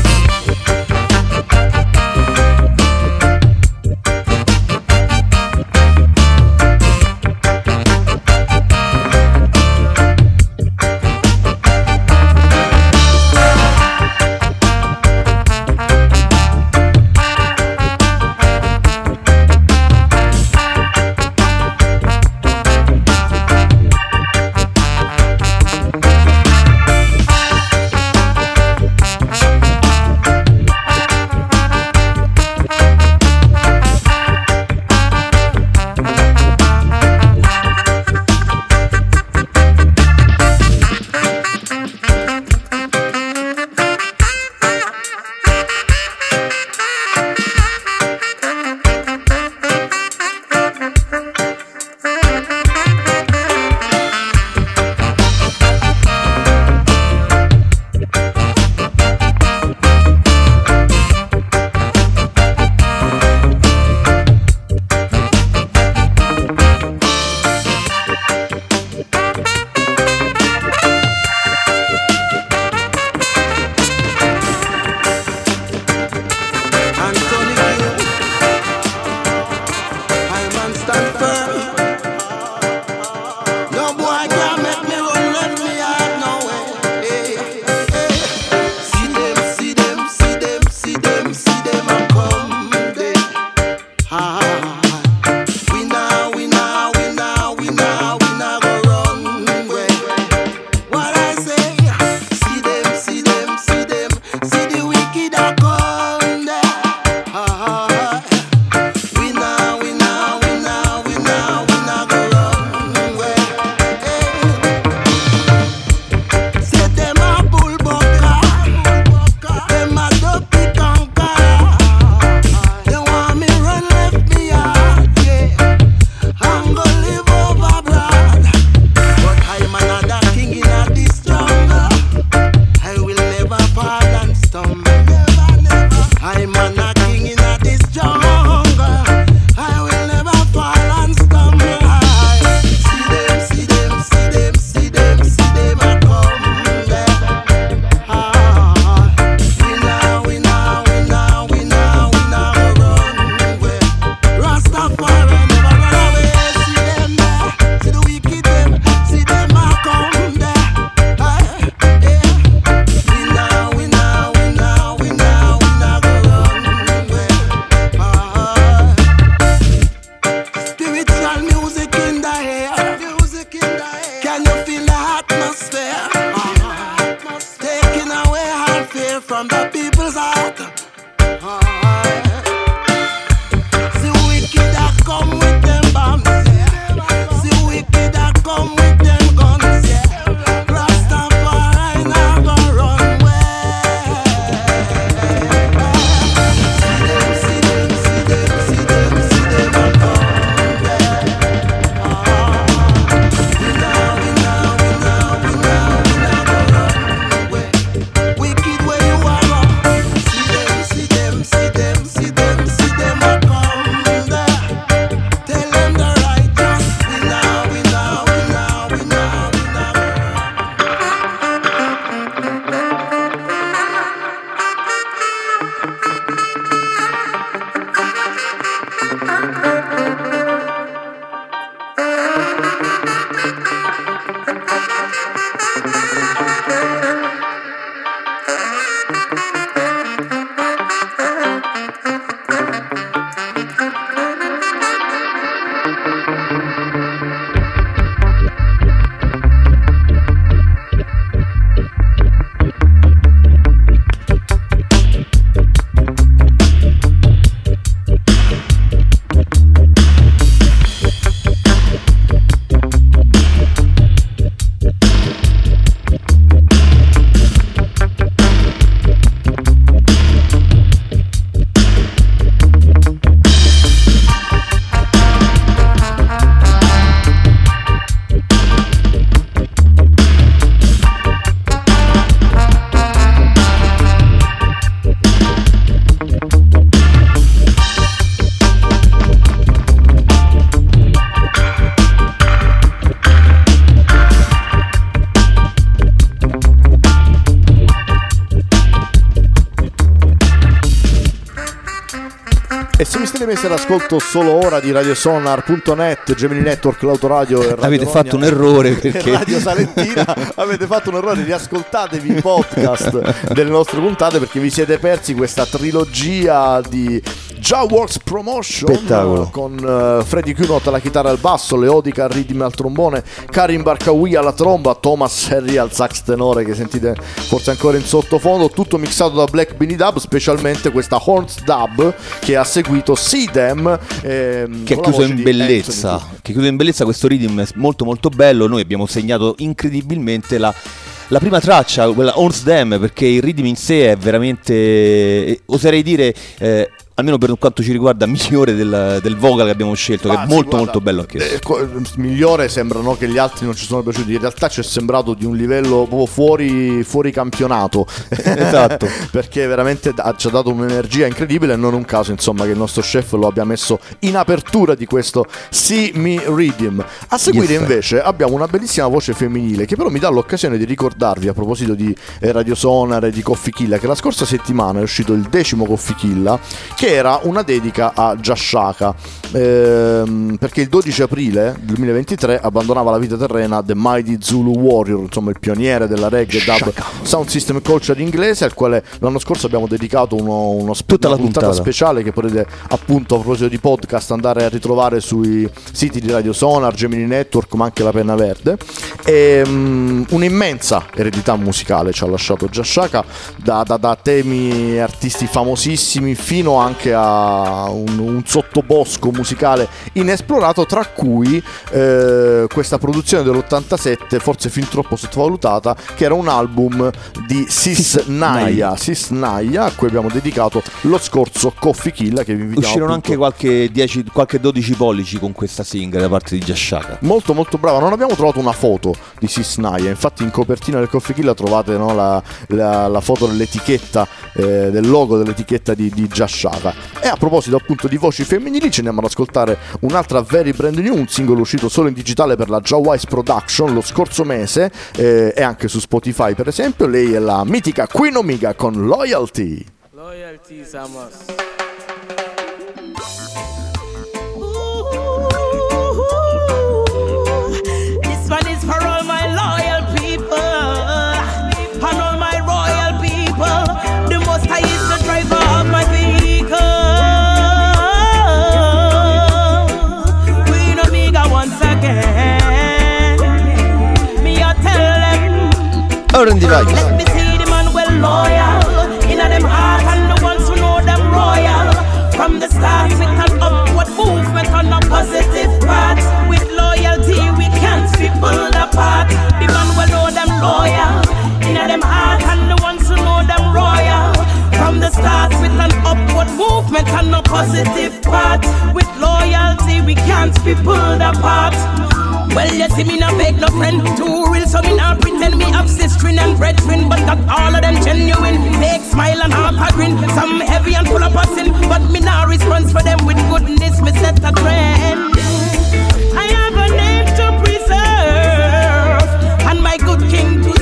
Siete messi all'ascolto solo ora di radiosonar punto net, Gemini Network, l'autoradio e Radio Avete Rogna, fatto un errore perché Radio Salentina. Avete fatto un errore, riascoltatevi i podcast delle nostre puntate perché vi siete persi questa trilogia di Jawworks Promotion. Spettacolo. Con uh, Freddy Kunot alla chitarra e al basso, Leodica al riddim e al trombone, Karim Barkawi alla tromba, Thomas Harry al sax tenore che sentite forse ancora in sottofondo, tutto mixato da Black Beanie Dub, specialmente questa Horns Dub che ha seguito See Them, ehm, che ha chiuso in bellezza, che chiuso in bellezza questo riddim molto molto bello. Noi abbiamo segnato incredibilmente la La prima traccia, quella Horns Them, perché il riddim in sé è veramente, oserei dire, eh, almeno per quanto ci riguarda, migliore del, del vocal che abbiamo scelto, ah, che è sì, molto guarda, molto bello anche eh, migliore sembra, no, che gli altri non ci sono piaciuti. In realtà ci è sembrato di un livello proprio fuori, fuori campionato. Esatto. Perché veramente ci ha dato un'energia incredibile e non un caso insomma che il nostro chef lo abbia messo in apertura di questo See Me Riddim. A seguire yes, invece abbiamo una bellissima voce femminile che però mi dà l'occasione di ricordarvi, a proposito di eh, Radio Sonar e di Coffee Killa, che la scorsa settimana è uscito il decimo Coffee Killa, che era una dedica a Jashaka, ehm, perché il dodici aprile duemilaventitré abbandonava la vita terrena The Mighty Zulu Warrior, insomma il pioniere della reggae dub sound system culture inglese, al quale l'anno scorso abbiamo dedicato uno, uno sp- tutta una la puntata puntata speciale che potete appunto, a proposito di podcast, andare a ritrovare sui siti di Radio Sonar, Gemini Network, ma anche la Penna Verde. E, um, un'immensa eredità musicale ci ha lasciato Jashaka, da, da, da temi e artisti famosissimi fino anche a un, un sottobosco musicale inesplorato, tra cui eh, questa produzione dell'ottantasette, forse fin troppo sottovalutata, che era un album di Sis Naya, Sis Naya, a cui abbiamo dedicato lo scorso Coffee Killa, che vi invitiamo. Uscirono appunto anche qualche, dieci, qualche dodici pollici con questa single da parte di Jashaka. Molto molto brava. Non abbiamo trovato una foto di Sis Naya, infatti in copertina del Coffee Killa trovate, no, la, la, la foto dell'etichetta, eh, del logo dell'etichetta di, di Jashaka. E a proposito appunto di voci femminili, ce ne andiamo ad ascoltare un'altra very brand new, un singolo uscito solo in digitale per la Jawwise Production lo scorso mese, eh, e anche su Spotify per esempio. Lei è la mitica Queen Omega con Loyalty. Loyalty is a must. This one is for all my loyal people and all my royal people. The most high is the driver of my vehicle. Queen Omega once again. Me I tell them, R and D Vibes. Let me see the man well loyal, in a them heart and the ones who know them royal. From the start with an upward movement on a positive path. With loyalty we can't be pulled apart. The man well know them loyal, in a them heart and the ones who know them royal. From the start with an upward movement on a positive path. With loyalty we can't be pulled apart. Well, you see me not beg no friend, too real, so me not pretend me have sister and brethren, but not all of them genuine. Fake smile and half a grin, some heavy and full of passing, but me not response for them with goodness, me set a trend. I have a name to preserve, and my good king to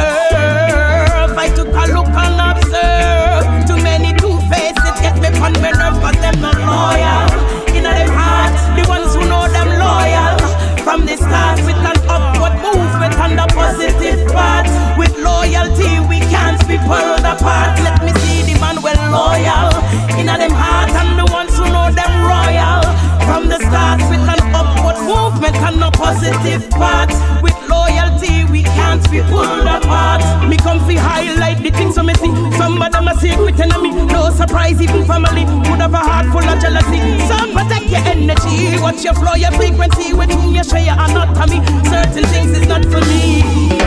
serve. I took a look and observe, too many two-faced, get me on my nerve, but them not loyal. In them heart, the ones who know them loyal. From the start with an upward movement and a positive path. With loyalty we can't be pulled apart. Let me see the man well loyal, in a them heart and the ones who know them royal. From the start with an upward movement and a positive path. With loyalty we can't be pulled apart. Me come fi highlight the things so me see. Some of them a secret enemy, no surprise even family would have a heart full of jealousy. Some protect your energy, watch your flow, your frequency, with whom you share your anatomy. Certain things is not for me.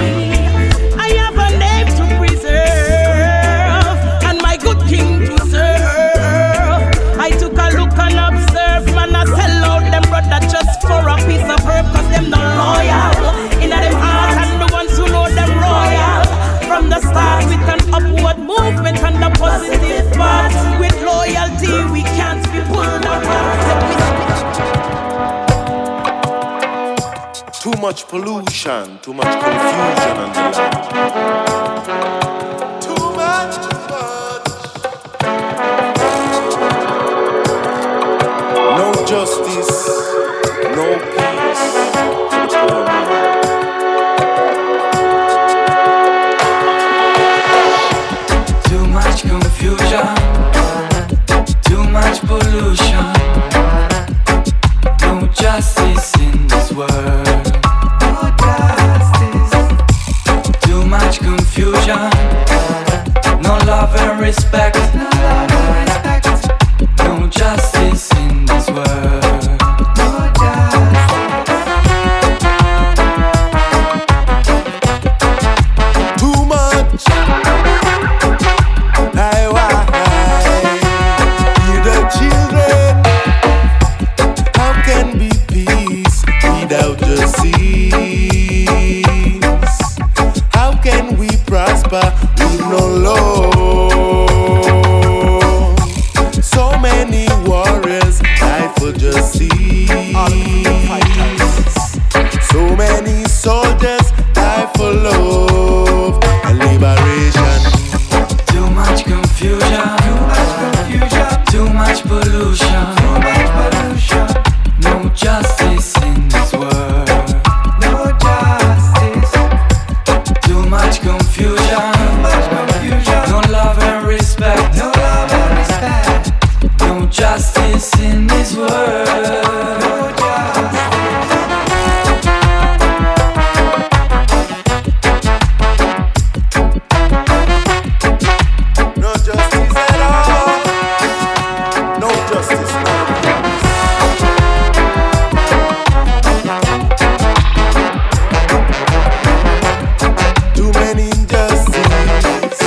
I have a name to preserve and my good king to serve. I took a look and observe, man, I sell out them brother just for a piece of herb, cause them not loyal. In a them heart and the ones who know them royal. From the start with an upward movement and a positive path. With loyalty we can't be pulled apart. Let me Too much pollution, too much confusion on the land. Too much, too much. peace, no peace to the poor man. Too much confusion, too much pollution, no justice in this world. No justice. Too much confusion, no love and respect. No love and respect. No justice in this world. No justice. Too much. I why you the children. How can be peace without justice? How can we prosper with no love? So many warriors die for justice. So many soldiers die for love and liberation. Too much confusion, too much confusion, too much pollution, too much pollution. No justice in this world. No justice. Too much confusion, too much confusion. No love and respect. No love and respect. No justice in this world. No justice. No justice at all. No justice, no peace. Too many injustices.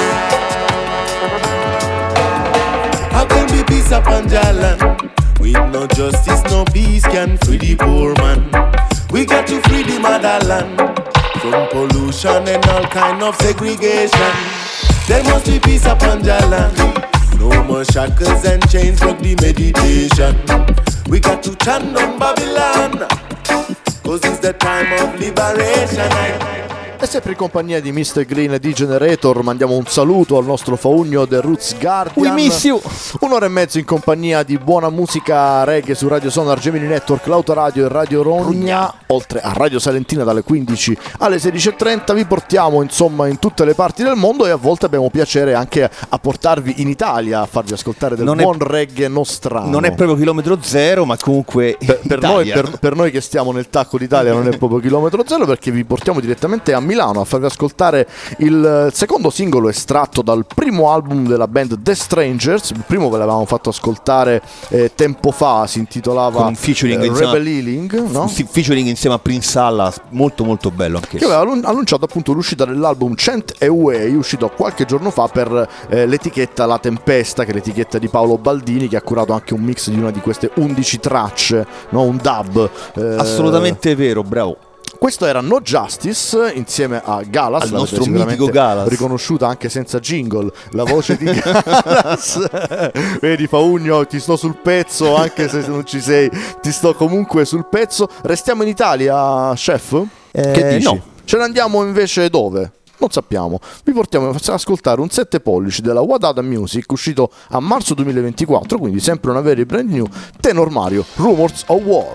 How can be peace upon Jalan? With no justice, no peace can free the poor man. We got to free the motherland from pollution and all kind of segregation. There must be peace upon Jalan. No more shackles and chains, rock the meditation. We got to chant on Babylon, cause it's the time of liberation. E sempre in compagnia di mister Green e di Generator mandiamo un saluto al nostro Faugno The Roots Guardian. We miss you. Un'ora e mezzo in compagnia di buona musica reggae su Radio Sonar, Gemini Network, l'Autoradio e Radio Rogna, oltre a Radio Salentina dalle quindici alle sedici e trenta. Vi portiamo insomma in tutte le parti del mondo e a volte abbiamo piacere anche a portarvi in Italia, a farvi ascoltare del non buon è, reggae nostrano. Non è proprio chilometro zero, ma comunque per, per, noi, per, per noi che stiamo nel tacco d'Italia non è proprio chilometro zero, perché vi portiamo direttamente a Milano a farvi ascoltare il secondo singolo estratto dal primo album della band The Strangers. Il primo ve l'avevamo fatto ascoltare eh, tempo fa, si intitolava con featuring eh, Rebel Healing, no? Sì, featuring insieme a Prince Allah, molto molto bello anche. Che aveva annunciato appunto l'uscita dell'album Chant Away, uscito qualche giorno fa per eh, l'etichetta La Tempesta, che è l'etichetta di Paolo Baldini, che ha curato anche un mix di una di queste undici tracce, no? Un dub. Eh, Assolutamente vero, bravo. Questo era No Justice insieme a Galas, al nostro mitico Galas, riconosciuta anche senza jingle la voce di Galas. Vedi Faugno, ti sto sul pezzo anche se non ci sei, ti sto comunque sul pezzo. Restiamo in Italia, chef? Eh, che dici? No. Ce ne andiamo invece dove? Non sappiamo. Vi portiamo a ascoltare un sette pollici della Wadada Music uscito a marzo duemilaventiquattro, quindi sempre una very brand new, Tenor Mario, Rumors of War.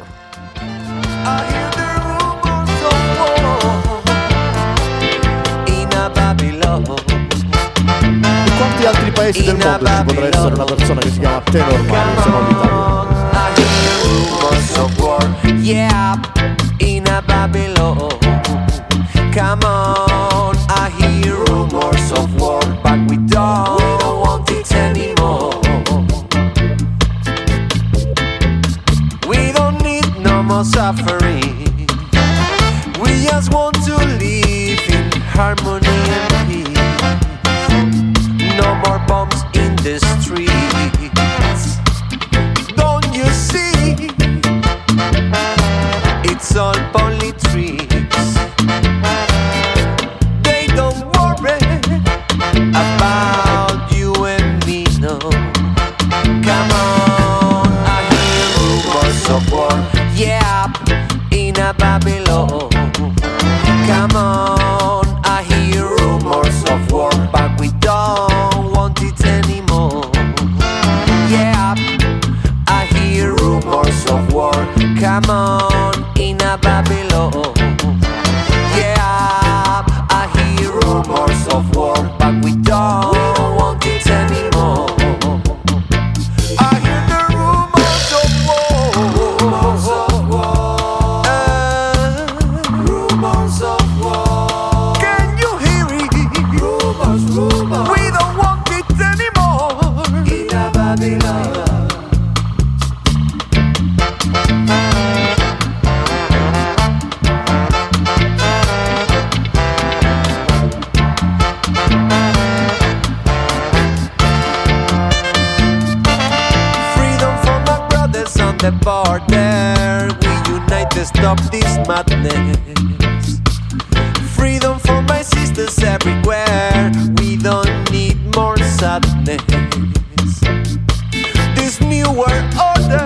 In quanti altri paesi del mondo ci potrà essere una persona che si chiama Tenor Mario se non l'Italia? Yeah, in a Babylon. Come on, I hear rumors of war, but we don't, we don't want it anymore. We don't need no more suffering. We just want to live in harmony and peace. No more bombs in the streets. Don't you see? It's all only tricks. They don't worry about you and me, no. Come on, I hear rumors of war. Yeah, in a Babylon. Come on, I hear rumors of war, but we don't want it anymore. Yeah, I hear rumors of war. to stop this madness. Freedom for my sisters everywhere. We don't need more sadness. This new world order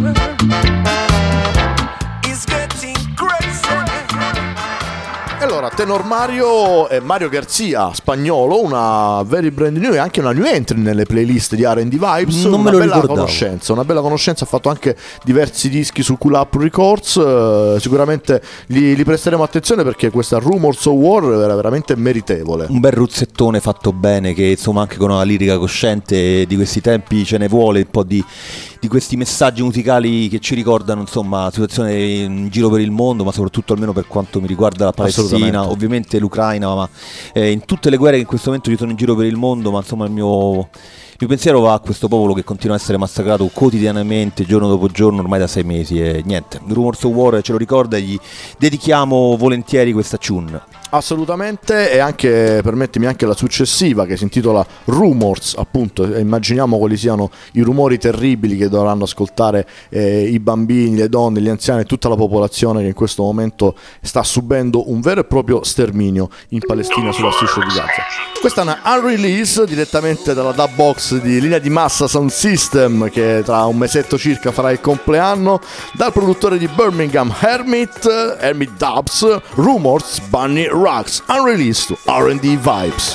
is getting crazy. E allora, tenor Mario e Mario Garcia, spagnolo, una very brand new e anche una new entry nelle playlist di R and D Vibes. Non una me lo bella ricordavo. conoscenza, una bella conoscenza, ha fatto anche diversi dischi su Cool Up Records. eh, sicuramente gli, gli presteremo attenzione perché questa Rumors of War era veramente meritevole. Un bel ruzzettone fatto bene, che insomma anche con una lirica cosciente di questi tempi ce ne vuole un po' di, di questi messaggi musicali che ci ricordano insomma la situazione in giro per il mondo, ma soprattutto almeno per quanto mi riguarda la Palestina, ovviamente l'Ucraina, ma eh, in tutte le guerre che in questo momento ci sono in giro per il mondo, ma insomma il mio, il mio pensiero va a questo popolo che continua a essere massacrato quotidianamente, giorno dopo giorno, ormai da sei mesi, e niente, Rumors of War ce lo ricorda e gli dedichiamo volentieri questa tune. Assolutamente, e anche, permettimi, anche la successiva che si intitola Rumors, appunto, e immaginiamo quali siano i rumori terribili che dovranno ascoltare eh, i bambini, le donne, gli anziani e tutta la popolazione che in questo momento sta subendo un vero e proprio sterminio in Palestina, sulla striscia di Gaza. Questa è una unrelease direttamente dalla dub box di Linea di Massa Sound System, che tra un mesetto circa farà il compleanno, dal produttore di Birmingham Hermit, Hermit Dubs, Rumors, Bunny Rocks, unreleased to R and D Vibes.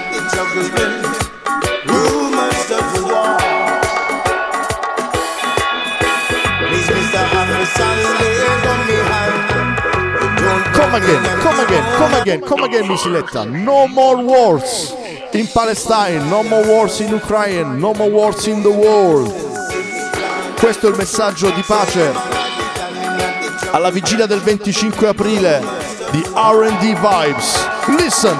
Come again, come again, come again, come again, Misiletta. No more wars in Palestine, no more wars in Ukraine, no more wars in the world. Questo è il messaggio di pace alla vigilia del venticinque aprile di R and D Vibes. Listen.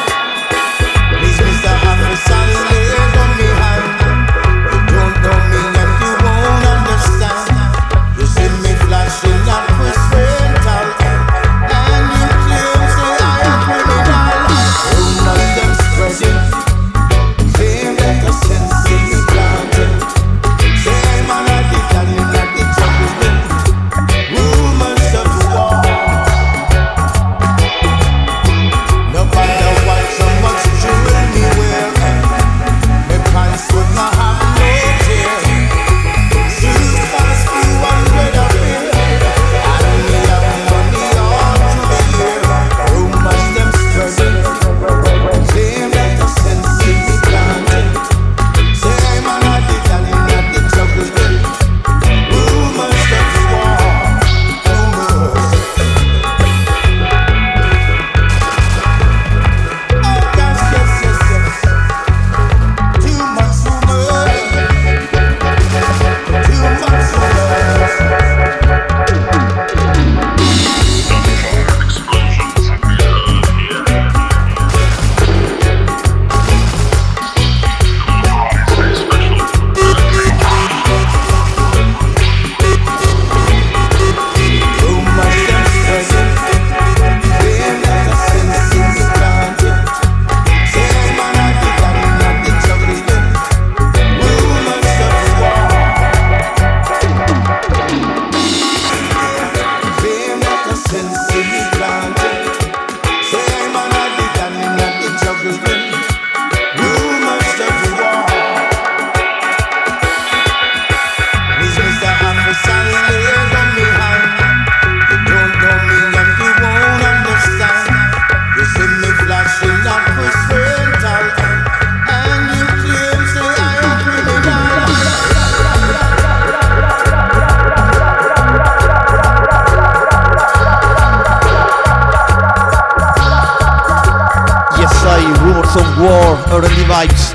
War, R and D Vibes.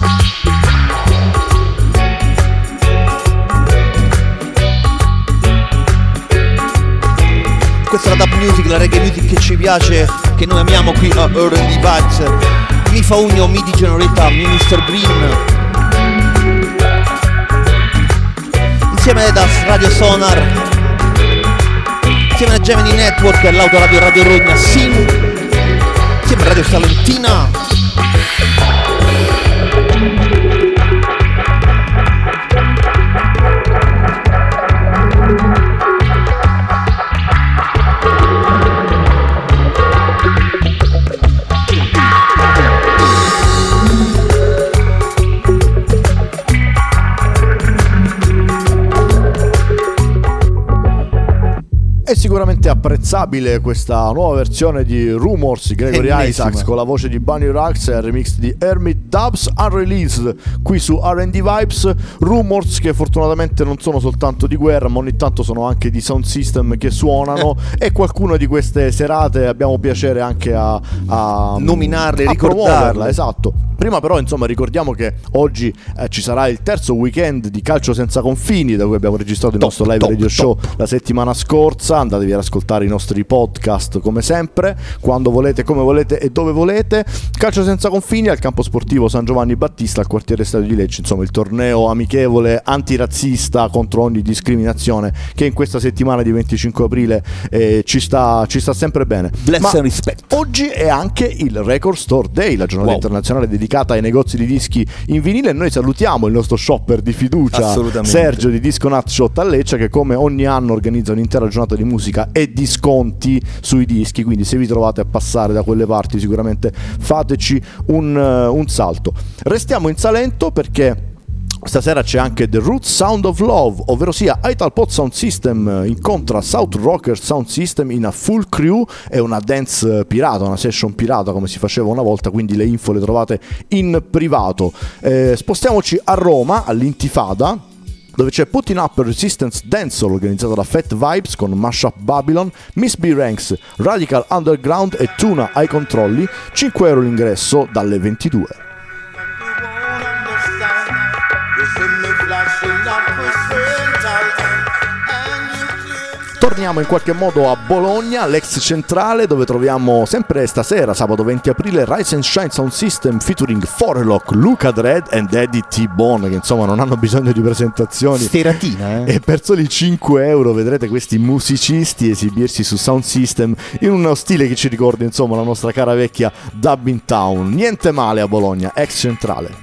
Questa è la dub music, la reggae music che ci piace, che noi amiamo qui a R and D Vibes. Mi fa Ugno, Midi Generata, mister Green. Insieme ad Radio Sonar, insieme a Gemini Network, l'autoradio Radio Rogna, Sim, insieme a Radio Salentina. veramente apprezzabile questa nuova versione di Rumors di Gregory Ennesima. Isaacs con la voce di Bunny Rax e il remix di Hermit Dubs Unreleased qui su R and D Vibes. Rumors che fortunatamente non sono soltanto di guerra, ma ogni tanto sono anche di sound system che suonano e qualcuna di queste serate abbiamo piacere anche a, a nominarle, a ricordarle. Esatto. Prima però insomma ricordiamo che oggi eh, ci sarà il terzo weekend di Calcio Senza Confini, da cui abbiamo registrato il top, nostro live top, radio top. show la settimana scorsa. Andatevi ad ascoltare i nostri podcast come sempre, quando volete, come volete e dove volete. Calcio Senza Confini al campo sportivo San Giovanni Battista al quartiere Stadio di Lecce, insomma il torneo amichevole antirazzista contro ogni discriminazione che in questa settimana di venticinque aprile eh, ci sta ci sta sempre bene. Bless Ma and respect. oggi è anche il Record Store Day, la giornata Wow. internazionale dedicata ai negozi di dischi in vinile, e noi salutiamo il nostro shopper di fiducia Sergio di Disconat Shop a Lecce, che come ogni anno organizza un'intera giornata di musica e di sconti sui dischi, quindi se vi trovate a passare da quelle parti sicuramente fateci un, uh, un salto. Restiamo in Salento perché stasera c'è anche The Root Sound of Love, ovvero sia Italpod Sound System incontra South Rocker Sound System in a full crew. È una dance pirata, una session pirata come si faceva una volta, quindi le info le trovate in privato. Eh, spostiamoci a Roma, all'Intifada, dove c'è Putting Up Resistance Dancehall organizzato da Fat Vibes con Mashup Babylon, Miss B Ranks, Radical Underground e Tuna ai controlli. Cinque euro l'ingresso dalle ventidue. Torniamo in qualche modo a Bologna, l'ex centrale, dove troviamo sempre stasera, sabato venti aprile, Rise and Shine Sound System featuring Forelock, Luca Dredd and Eddie T-Bone, che insomma non hanno bisogno di presentazioni. Steratina, eh? E per soli cinque euro vedrete questi musicisti esibirsi su Sound System in uno stile che ci ricorda insomma la nostra cara vecchia Dubbing Town. Niente male a Bologna, ex centrale.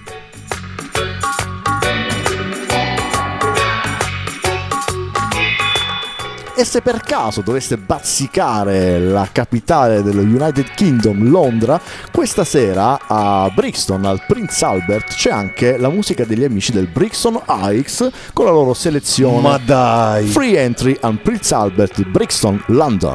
E se per caso doveste bazzicare la capitale dello United Kingdom, Londra, questa sera a Brixton, al Prince Albert, c'è anche la musica degli amici del Brixton A X con la loro selezione. Ma dai! Free entry al Prince Albert di Brixton, London.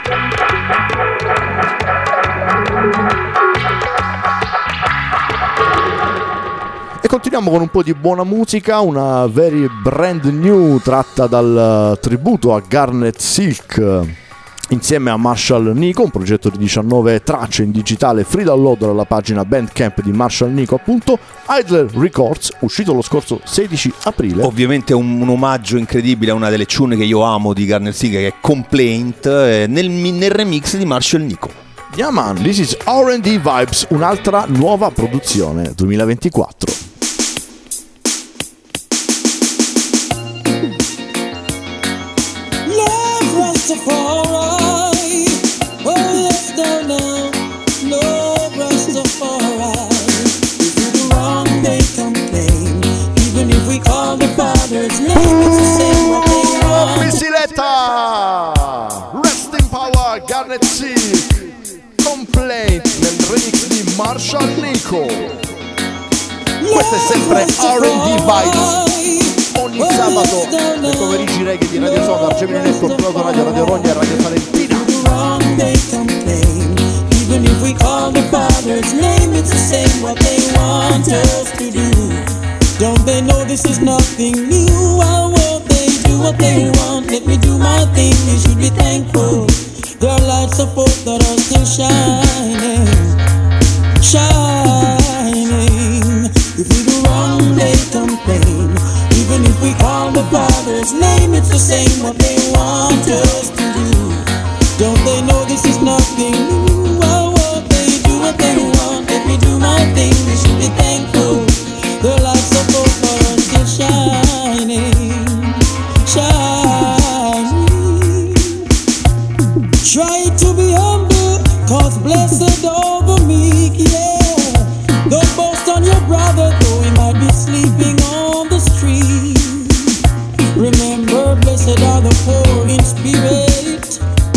E continuiamo con un po' di buona musica, una very brand new tratta dal tributo a Garnet Silk insieme a Marshall Nico, un progetto di diciannove tracce in digitale free download dalla pagina Bandcamp di Marshall Nico, appunto, Idler Records, uscito lo scorso sedici aprile. Ovviamente un, un omaggio incredibile a una delle tune che io amo di Garnet Silk, che è Complaint, eh, nel, nel remix di Marshall Nico. Yeah man, this is R and D Vibes, un'altra nuova produzione duemilaventiquattro. Rastafari, oh let's go now, Lord Rastafari. If we do wrong, they complain. Even if we call the Father's name, it's the same what they want. Missiletta! Rest in power, Garnet Silk, Complaint nel remix di Marshall Nico. Questo è sempre R and D Vibes. Ogni sabato nel pomeriggi reggae di Radio Sonar, Gemini Network, Proto Radio, Radio Rogna e Radio Salentina. Even if we call the Father's name, it's the same what they want us to do. Don't they know this is nothing new? Why won't they do what they want? Let me do my thing, you should be thankful. There are lights of hope that are still shining, shining. If we do wrong, they complain. Even if we call the Father's name, it's the same what they want us to do. Don't they know this is nothing new? Why won't they do what they want? Let me do my thing, we should be thankful. The lights of hope are still shining, shining. Try to be humble, cause blessed are the meek, yeah. Don't boast on your brother, though he might be sleeping on the street. Remember, blessed are the poor in spirit.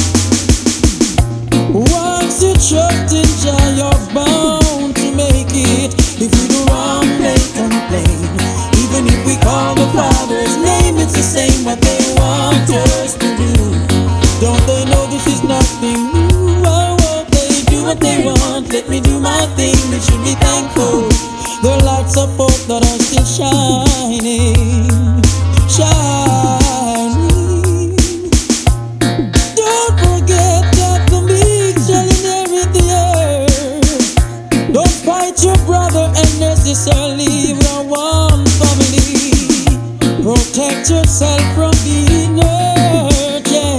Once you trust in Jah, you're bound to make it. If you do wrong, they complain. Even if we call the Father's name, it's the same what they want us to do. Don't they know we should be thankful. The lights of hope that are still shining, shining. Don't forget that the meek shall inherit the earth. Don't fight your brother unnecessarily. We are one family. Protect yourself from being hurt, yeah.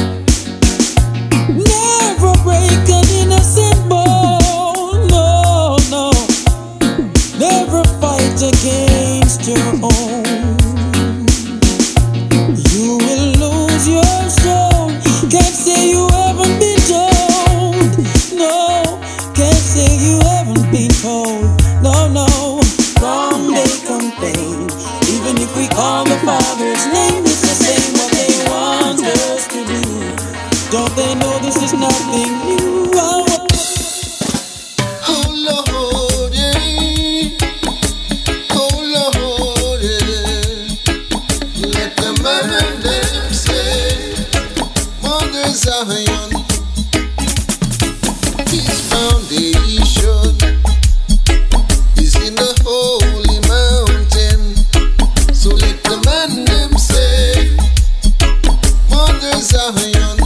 Never break an innocent bone, no, no. Never fight against your own. You will lose your soul. Can't say you haven't been told. No, can't say you haven't been told. No, no. Wrong they complain. Even if we call the Father's name, it's the same what they want us to do. Don't they know this is nothing new? Oh, oh Lord, yeah. Oh Lord, yeah. Let the man and them say, Mother Zion, His foundation is in the holy mountain. So let the man them say, Mother Zion,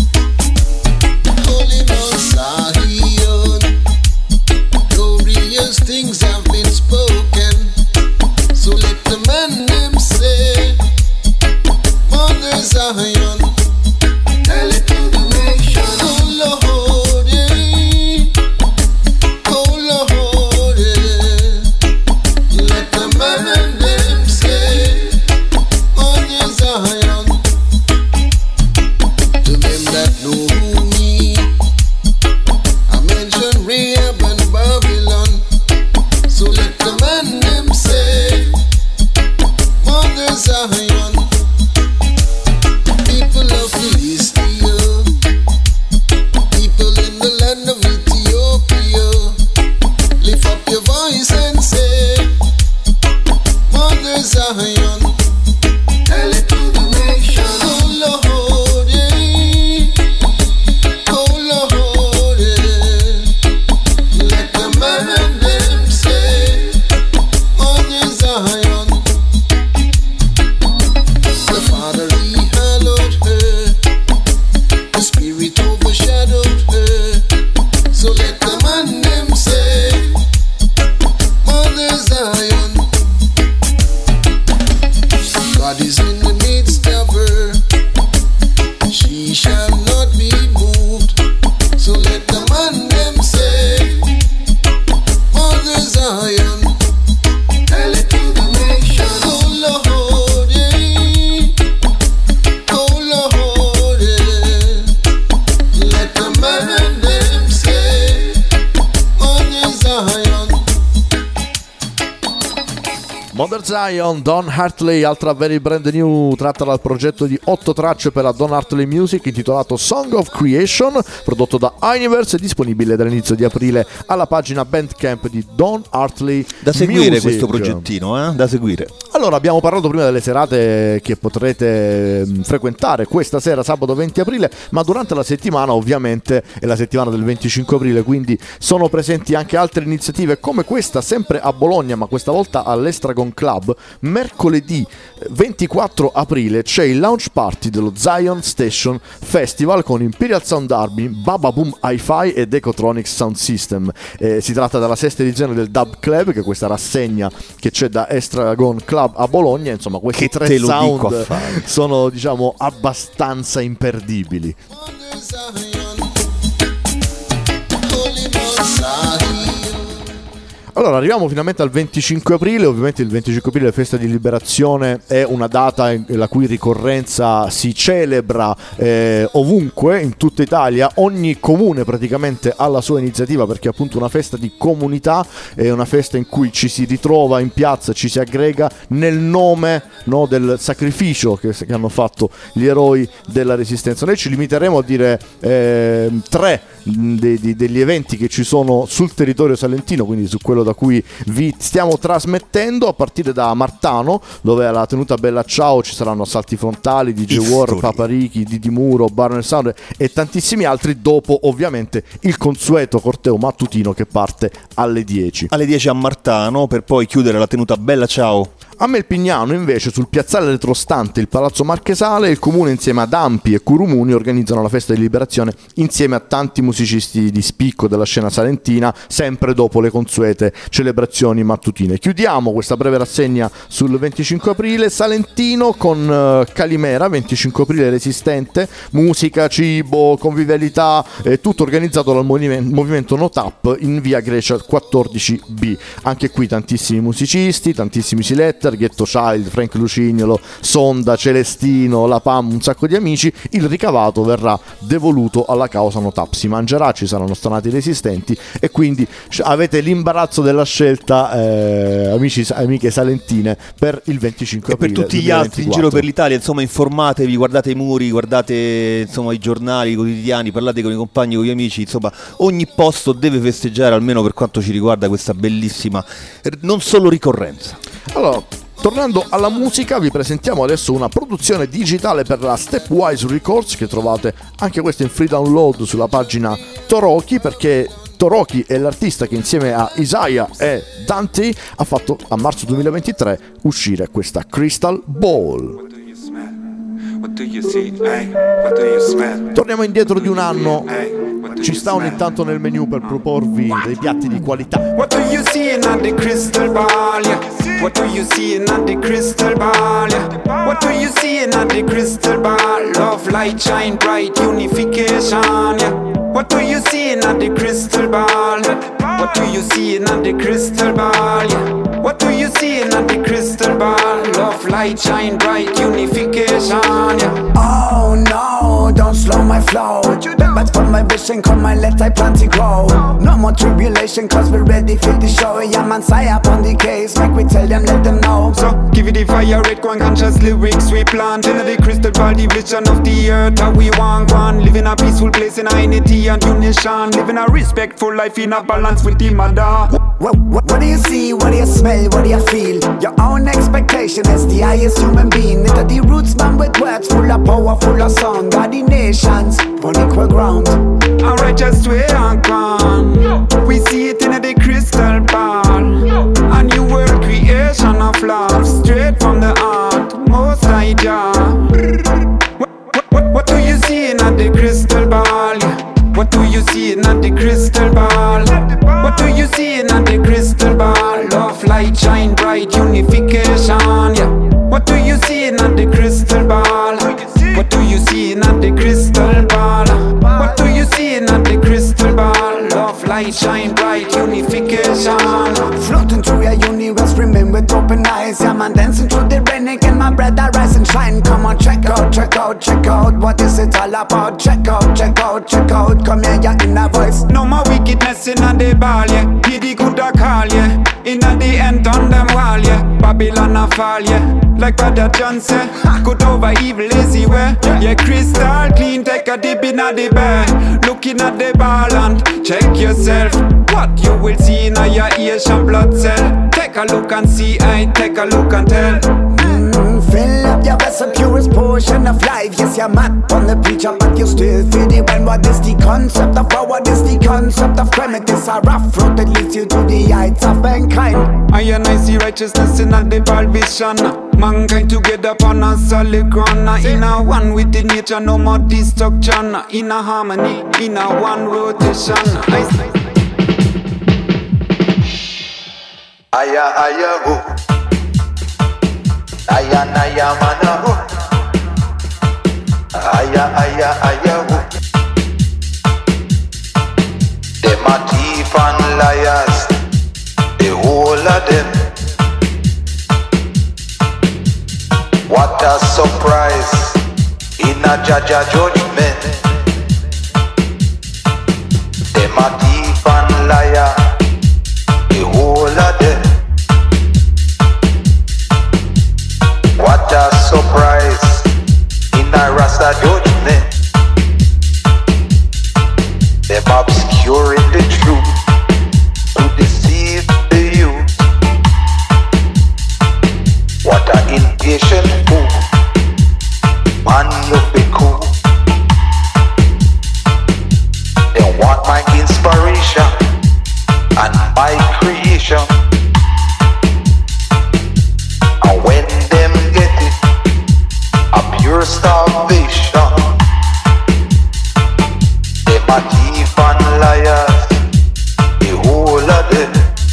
Holy Mount Zion, glorious things have been spoken. So let the man them say, Mother Zion, tell it to the nation. Oh Lord, yeah. Oh Lord, yeah. Let the man them say, Mother Zion, to them that know me, I mention Rahab and Babylon. So let the man them say, Mother Zion, people of Philistia, people in the land of Ethiopia, lift up your voice and say, Mother Zion, tell it to the nation. Oh Lord, yeah. Oh Lord, yeah. Let the man and them say, Mother Zion, the Father he hallowed her, the Spirit overshadowed her. So let the man them say, Mother Zion, God is in the midst of her, she shall not be moved. So let the man them say, Mother Zion, tell it to the nation. Oh Lord, yeah. Oh Lord, yeah. Let the man them say, Mother Zion. Mother Zion, Don Hartley, altra very brand new tratta dal progetto di otto tracce per la Don Hartley Music intitolato Song of Creation, prodotto da Universe e disponibile dall'inizio di aprile alla pagina Bandcamp di Don Hartley Da seguire Music. questo progettino, eh? Da seguire. Allora, abbiamo parlato prima delle serate che potrete mh, frequentare questa sera, sabato venti aprile, ma durante la settimana ovviamente è la settimana del venticinque aprile, quindi sono presenti anche altre iniziative come questa, sempre a Bologna, ma questa volta all'Estragon Club. Mercoledì ventiquattro aprile c'è il launch party dello Zion Station Festival con Imperial Sound Army, Baba Boom Hi-Fi ed Ecotronics Sound System. Eh, si tratta della sesta edizione del Dub Club, che è questa rassegna che c'è da Estragon Club a Bologna. Insomma, questi che tre sound sono, diciamo, abbastanza imperdibili. Allora, arriviamo finalmente al venticinque aprile. Ovviamente il venticinque aprile, festa di liberazione, è una data la cui ricorrenza si celebra eh, ovunque, in tutta Italia. Ogni comune praticamente ha la sua iniziativa, perché è appunto una festa di comunità, è una festa in cui ci si ritrova in piazza, ci si aggrega nel nome, no, del sacrificio che, che hanno fatto gli eroi della Resistenza. Noi ci limiteremo a dire eh, tre de, de, degli eventi che ci sono sul territorio salentino, quindi su quello da cui vi stiamo trasmettendo a partire da Martano, dove alla tenuta Bella Ciao ci saranno Assalti Frontali, D J War, Paparichi, Didi Muro, Barney Sound e tantissimi altri, dopo ovviamente il consueto corteo mattutino che parte alle dieci. Alle dieci a Martano, per poi chiudere la tenuta Bella Ciao a Melpignano. Invece, sul piazzale retrostante il Palazzo Marchesale, il comune insieme ad Ampi e Curumuni organizzano la festa di liberazione insieme a tanti musicisti di spicco della scena salentina, sempre dopo le consuete celebrazioni mattutine. Chiudiamo questa breve rassegna sul venticinque aprile salentino con uh, Calimera, venticinque aprile resistente, musica, cibo, convivialità, eh, tutto organizzato dal movimento, movimento No Tap in via Grecia quattordici B. Anche qui tantissimi musicisti, tantissimi siletter, Ghetto Child, Frank Lucignolo, Sonda, Celestino, La Pam, un sacco di amici. Il ricavato verrà devoluto alla causa No Tap. Si mangerà, ci saranno stonati resistenti e quindi avete l'imbarazzo della scelta, eh, amici, amiche salentine, per il venticinque aprile. E per tutti gli altri in giro per l'Italia, insomma, informatevi, guardate i muri, guardate insomma i giornali, i quotidiani, parlate con i compagni, con gli amici, insomma ogni posto deve festeggiare, almeno per quanto ci riguarda, questa bellissima non solo ricorrenza. Allora, tornando alla musica, vi presentiamo adesso una produzione digitale per la Stepwise Records, che trovate anche questo in free download sulla pagina Toroki, perché Toroki è l'artista che insieme a Isaiah e Dante ha fatto a marzo duemilaventitré uscire questa Crystal Ball. Torniamo indietro di un anno, ci sta ogni tanto nel menu per proporvi dei piatti di qualità. What do you see in the crystal ball? Yeah? What do you see in the crystal ball? Yeah? What do you see in the crystal ball? Love, light, shine bright, unification. Yeah? What do you see in the crystal ball? What do you see in the crystal ball? Yeah? What do you see in the crystal ball? Love, light, shine bright, unification. Yeah? Oh no, don't slow my flow. But from my vision come my let I plant to grow. No more tribulation cause we're ready for the show. Yeah man, sigh up on the case, make we tell them, let them know. So give it the fire, red one conscious lyrics we plant. In the crystal ball, the vision of the earth, how we want one. Live in a peaceful place in unity and unison. Live in a respectful life in a balance with the mother. What, what, what do you see, what do you smell, what do you feel? Your own expectation is the highest human being. Into the roots man with words full of power, full of sound. God the nations, on equal ground. Alright, just wait and come. We see it in the crystal ball. A new world creation of love, straight from the heart, most high Jah. What, what, what do you see in the crystal ball? What do you see in the crystal ball? What do you see in the crystal ball? Love, light, shine bright, unification. Yeah. What do you see in the crystal ball? What do you see in the crystal ball? What do you see in the crystal ball? Love, light, shine bright, unification. Floating through your universe, remain with open eyes. Yeah man, dancing through the rain, and my brother rise and shine. Come on, check out, check out, check out. What is it all about? Check out, check out, check out. Come here, your inner voice. No more wickedness in the ball, yeah. Hear the good a call, yeah. In the end on them wall, yeah. Babylon a fall, yeah. Like Brother John say, good over evil easy way. Yeah, crystal clean, take a dip in the bed. Looking at the ball and check yourself. What you will see in your ears and blood cell. Take a look and see, I take a look and tell. Mm, fill up your vessel, purest portion of life. Yes, you're mad on the preacher, but you still feel the when. What is the concept of power? What is the concept of crime? It is a rough road that leads you to the heights of mankind. I and I see righteousness in the ball vision. Mankind together upon a solid ground. In a one with the nature, no more destruction. In a harmony, in a one rotation. Aya aya ho, aya naya mana ho, aya aya aya ho. Them a thief and liars, the whole of them. What a surprise in a Jaja judgment. Them a thief and liar, the whole of them. What a surprise in a Rasta judgment. Them obscuring the truth to deceive the want my inspiration and my creation. And when them get it, a pure starvation. Them a thief and liars, the whole of them.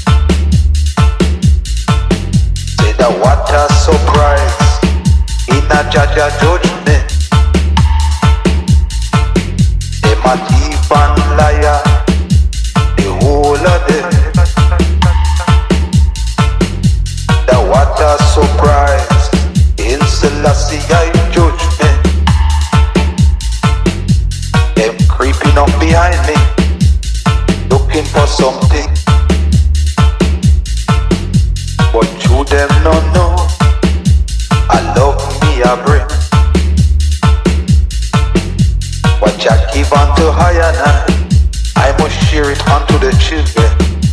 Say that what a surprise in a Jaja judgment. Them a thief and liar, the whole of them. That what a surprise in Selassie I judgment. Them creeping up behind me, looking for something, but you them no know. I love me a bring. What you give unto higher now, I must share it unto the children.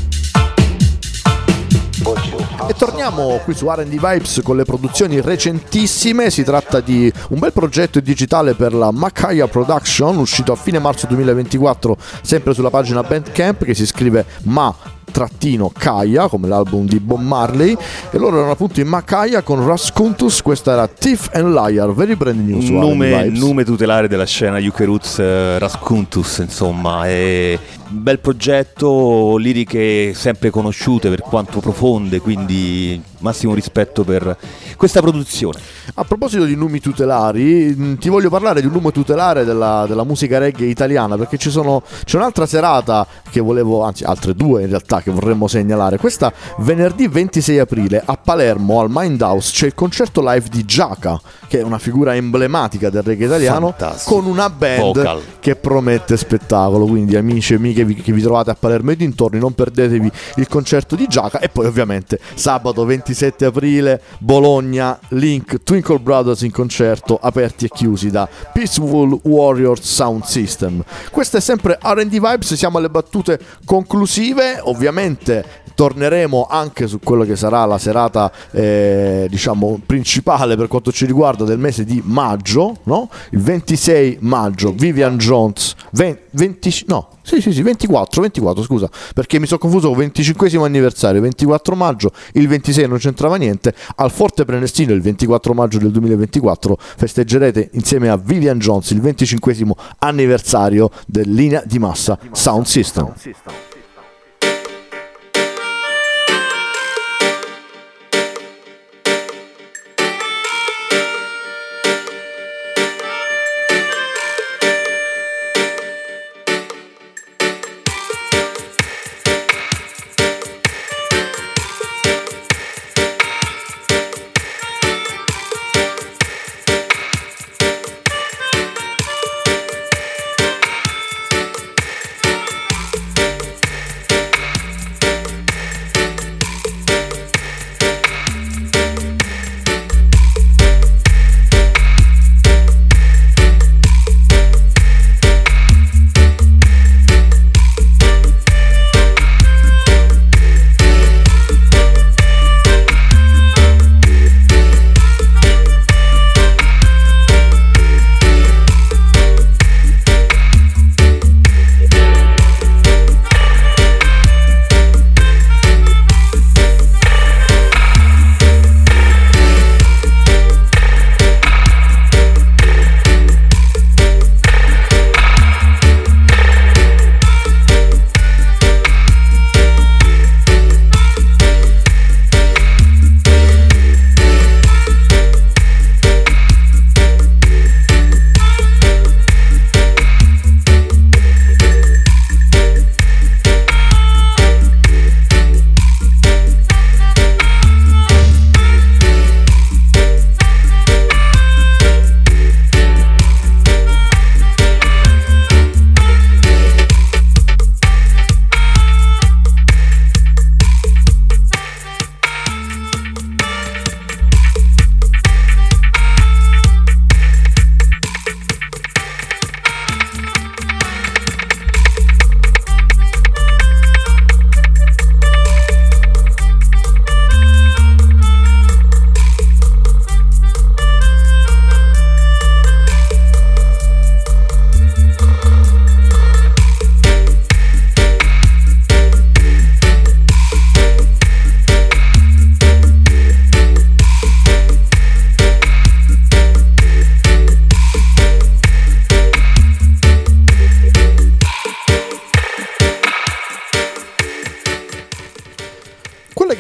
E torniamo qui su R and D Vibes con le produzioni recentissime. Si tratta di un bel progetto digitale per la Makaya Production, uscito a fine marzo duemilaventiquattro, sempre sulla pagina Bandcamp, che si scrive Ma trattino Kaya, come l'album di Bob Marley, e loro erano appunto in Makaya con Raskuntus. Questa era Thief and Liar, very brand new su nome, nome tutelare della scena U K Roots, uh, Raskuntus, insomma, è un bel progetto, liriche sempre conosciute per quanto profonde, quindi massimo rispetto per questa produzione. A proposito di numi tutelari, ti voglio parlare di un nome tutelare della, della musica reggae italiana, perché ci sono, c'è un'altra serata che volevo, anzi altre due in realtà, che vorremmo segnalare. Questa venerdì ventisei aprile a Palermo al Mind House c'è il concerto live di Giaca, che è una figura emblematica del reggae italiano. Fantastico. Con una band vocal che promette spettacolo, quindi amici e amiche vi, che vi trovate a Palermo e dintorni, non perdetevi il concerto di Giaca. E poi ovviamente sabato ventisette aprile Bologna, Link, Twinkle Brothers in concerto, aperti e chiusi da Peaceful Warriors Sound System. Questa è sempre R and D Vibes, siamo alle battute conclusive. Ovviamente torneremo anche su quello che sarà la serata eh, diciamo principale per quanto ci riguarda del mese di maggio, no? Il ventisei maggio Vivian Jones venti, venti, no sì sì sì ventiquattro ventiquattro scusa, perché mi sono confuso con venticinquesimo anniversario. Ventiquattro maggio, il ventisei non c'entrava niente. Al Forte Prenestino il ventiquattro maggio del duemilaventiquattro festeggerete insieme a Vivian Jones il venticinquesimo anniversario del Linea di Massa Sound System.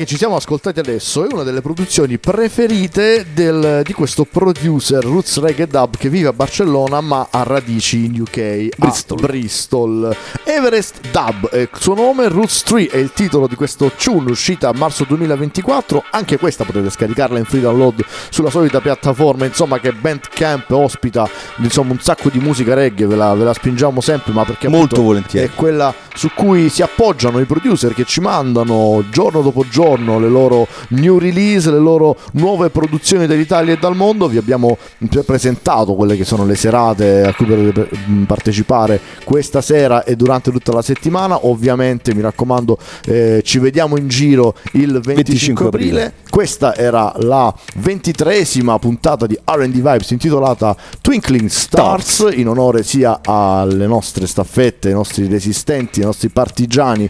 che ci siamo ascoltati adesso è una delle produzioni preferite del, di questo producer Roots Reggae Dub che vive a Barcellona ma ha radici in U K, Bristol. a Bristol. Everest Dub è il suo nome, Roots tre è il titolo di questo tune uscita a marzo duemilaventiquattro. Anche questa potete scaricarla in free download sulla solita piattaforma, insomma, che Bandcamp ospita, insomma, un sacco di musica reggae, ve la, ve la spingiamo sempre, ma perché molto volentieri è quella su cui si appoggiano i producer che ci mandano giorno dopo giorno le loro new release, le loro nuove produzioni dall'Italia e dal mondo. Vi abbiamo presentato quelle che sono le serate a cui potete partecipare questa sera e durante tutta la settimana. Ovviamente mi raccomando, eh, ci vediamo in giro il venticinque aprile. Questa era la ventitreesima puntata di R and D Vibes intitolata Twinkling Stars, in onore sia alle nostre staffette, ai nostri resistenti, ai nostri partigiani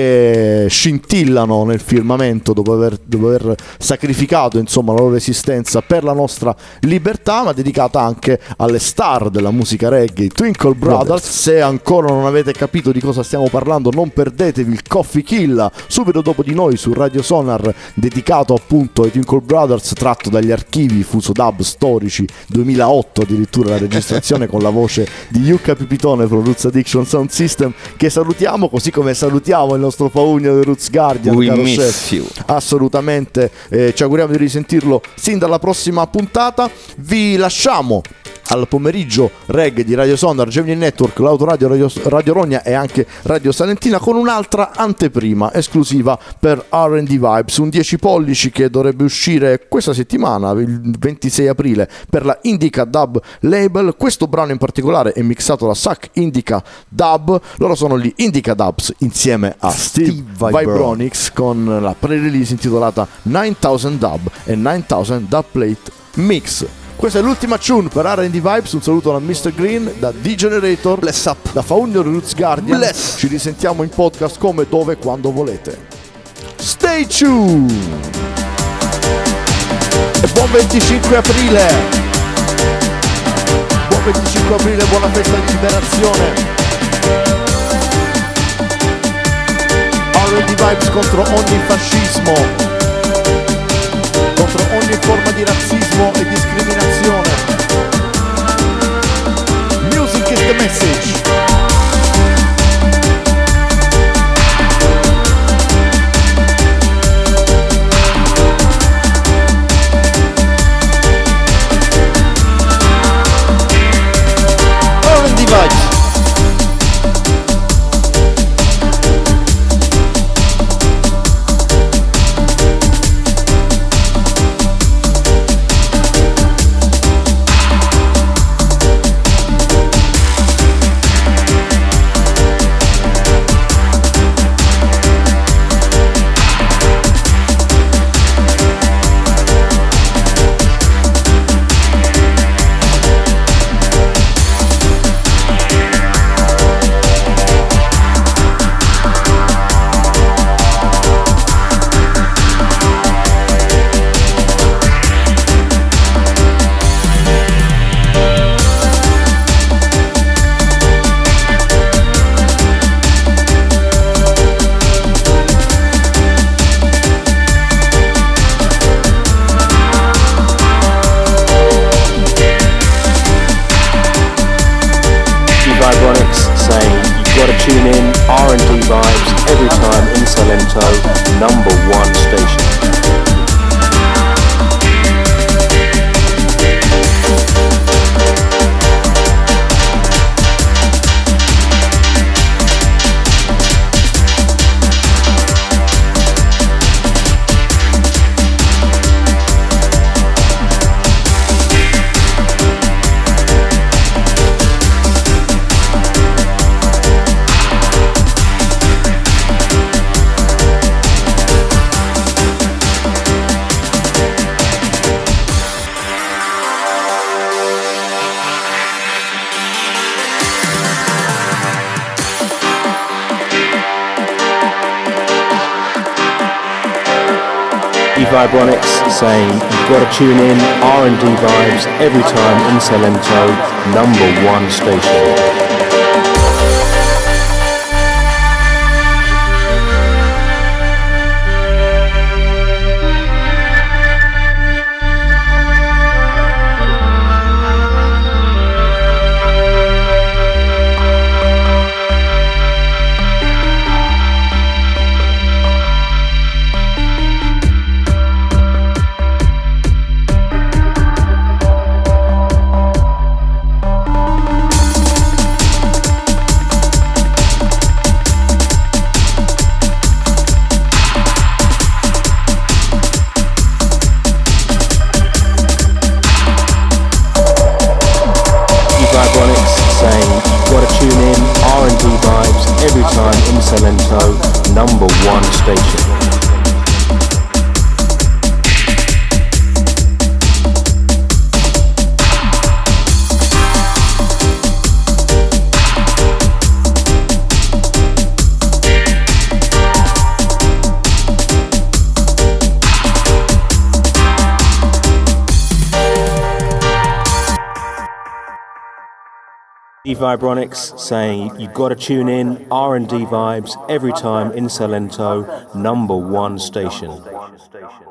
che scintillano nel firmamento dopo aver, dopo aver sacrificato, insomma, la loro esistenza per la nostra libertà, ma dedicata anche alle star della musica reggae, Twinkle Brothers. Brothers. Se ancora non avete capito di cosa stiamo parlando, non perdetevi il Coffee Kill subito dopo di noi su Radio Sonar, dedicato appunto ai Twinkle Brothers, tratto dagli archivi Fuso Dub storici, duemilaotto addirittura la registrazione con la voce di Yucca Pipitone per Roots Addiction Sound System, che salutiamo, così come salutiamo il nostro Paugno del Roots Guardian. We caro miss chef. you. Assolutamente, eh, ci auguriamo di risentirlo sin dalla prossima puntata. Vi lasciamo al pomeriggio reggae di Radio Sonar, Gemini Network, l'autoradio Radio, Radio Rogna e anche Radio Salentina, con un'altra anteprima esclusiva per R and D Vibes, un dieci pollici che dovrebbe uscire questa settimana, il ventisei aprile, per la Indica Dub Label. Questo brano in particolare è mixato da Sac Indica Dub, loro sono gli Indica Dubs insieme a Steve, Steve Vibronics, con la pre-release intitolata nine thousand Dub e nine thousand Dub Plate Mix. Questa è l'ultima tune per R and D Vibes. Un saluto da mister Green, da D-Generator, Bless Up, da Founder Roots Guardian. Bless. Ci risentiamo in podcast come, dove, quando volete. Stay tuned! E buon venticinque aprile! Buon venticinque aprile, buona festa di liberazione! R and D Vibes contro ogni fascismo, contro ogni forma di razzismo e discriminazione. Music is the message. R and D Vibes. Number one station. Vibronics saying you've got to tune in R and D Vibes every time in Salento, number one station. station. Vibronics saying you got to tune in R and D vibes every time in Salento, number one station.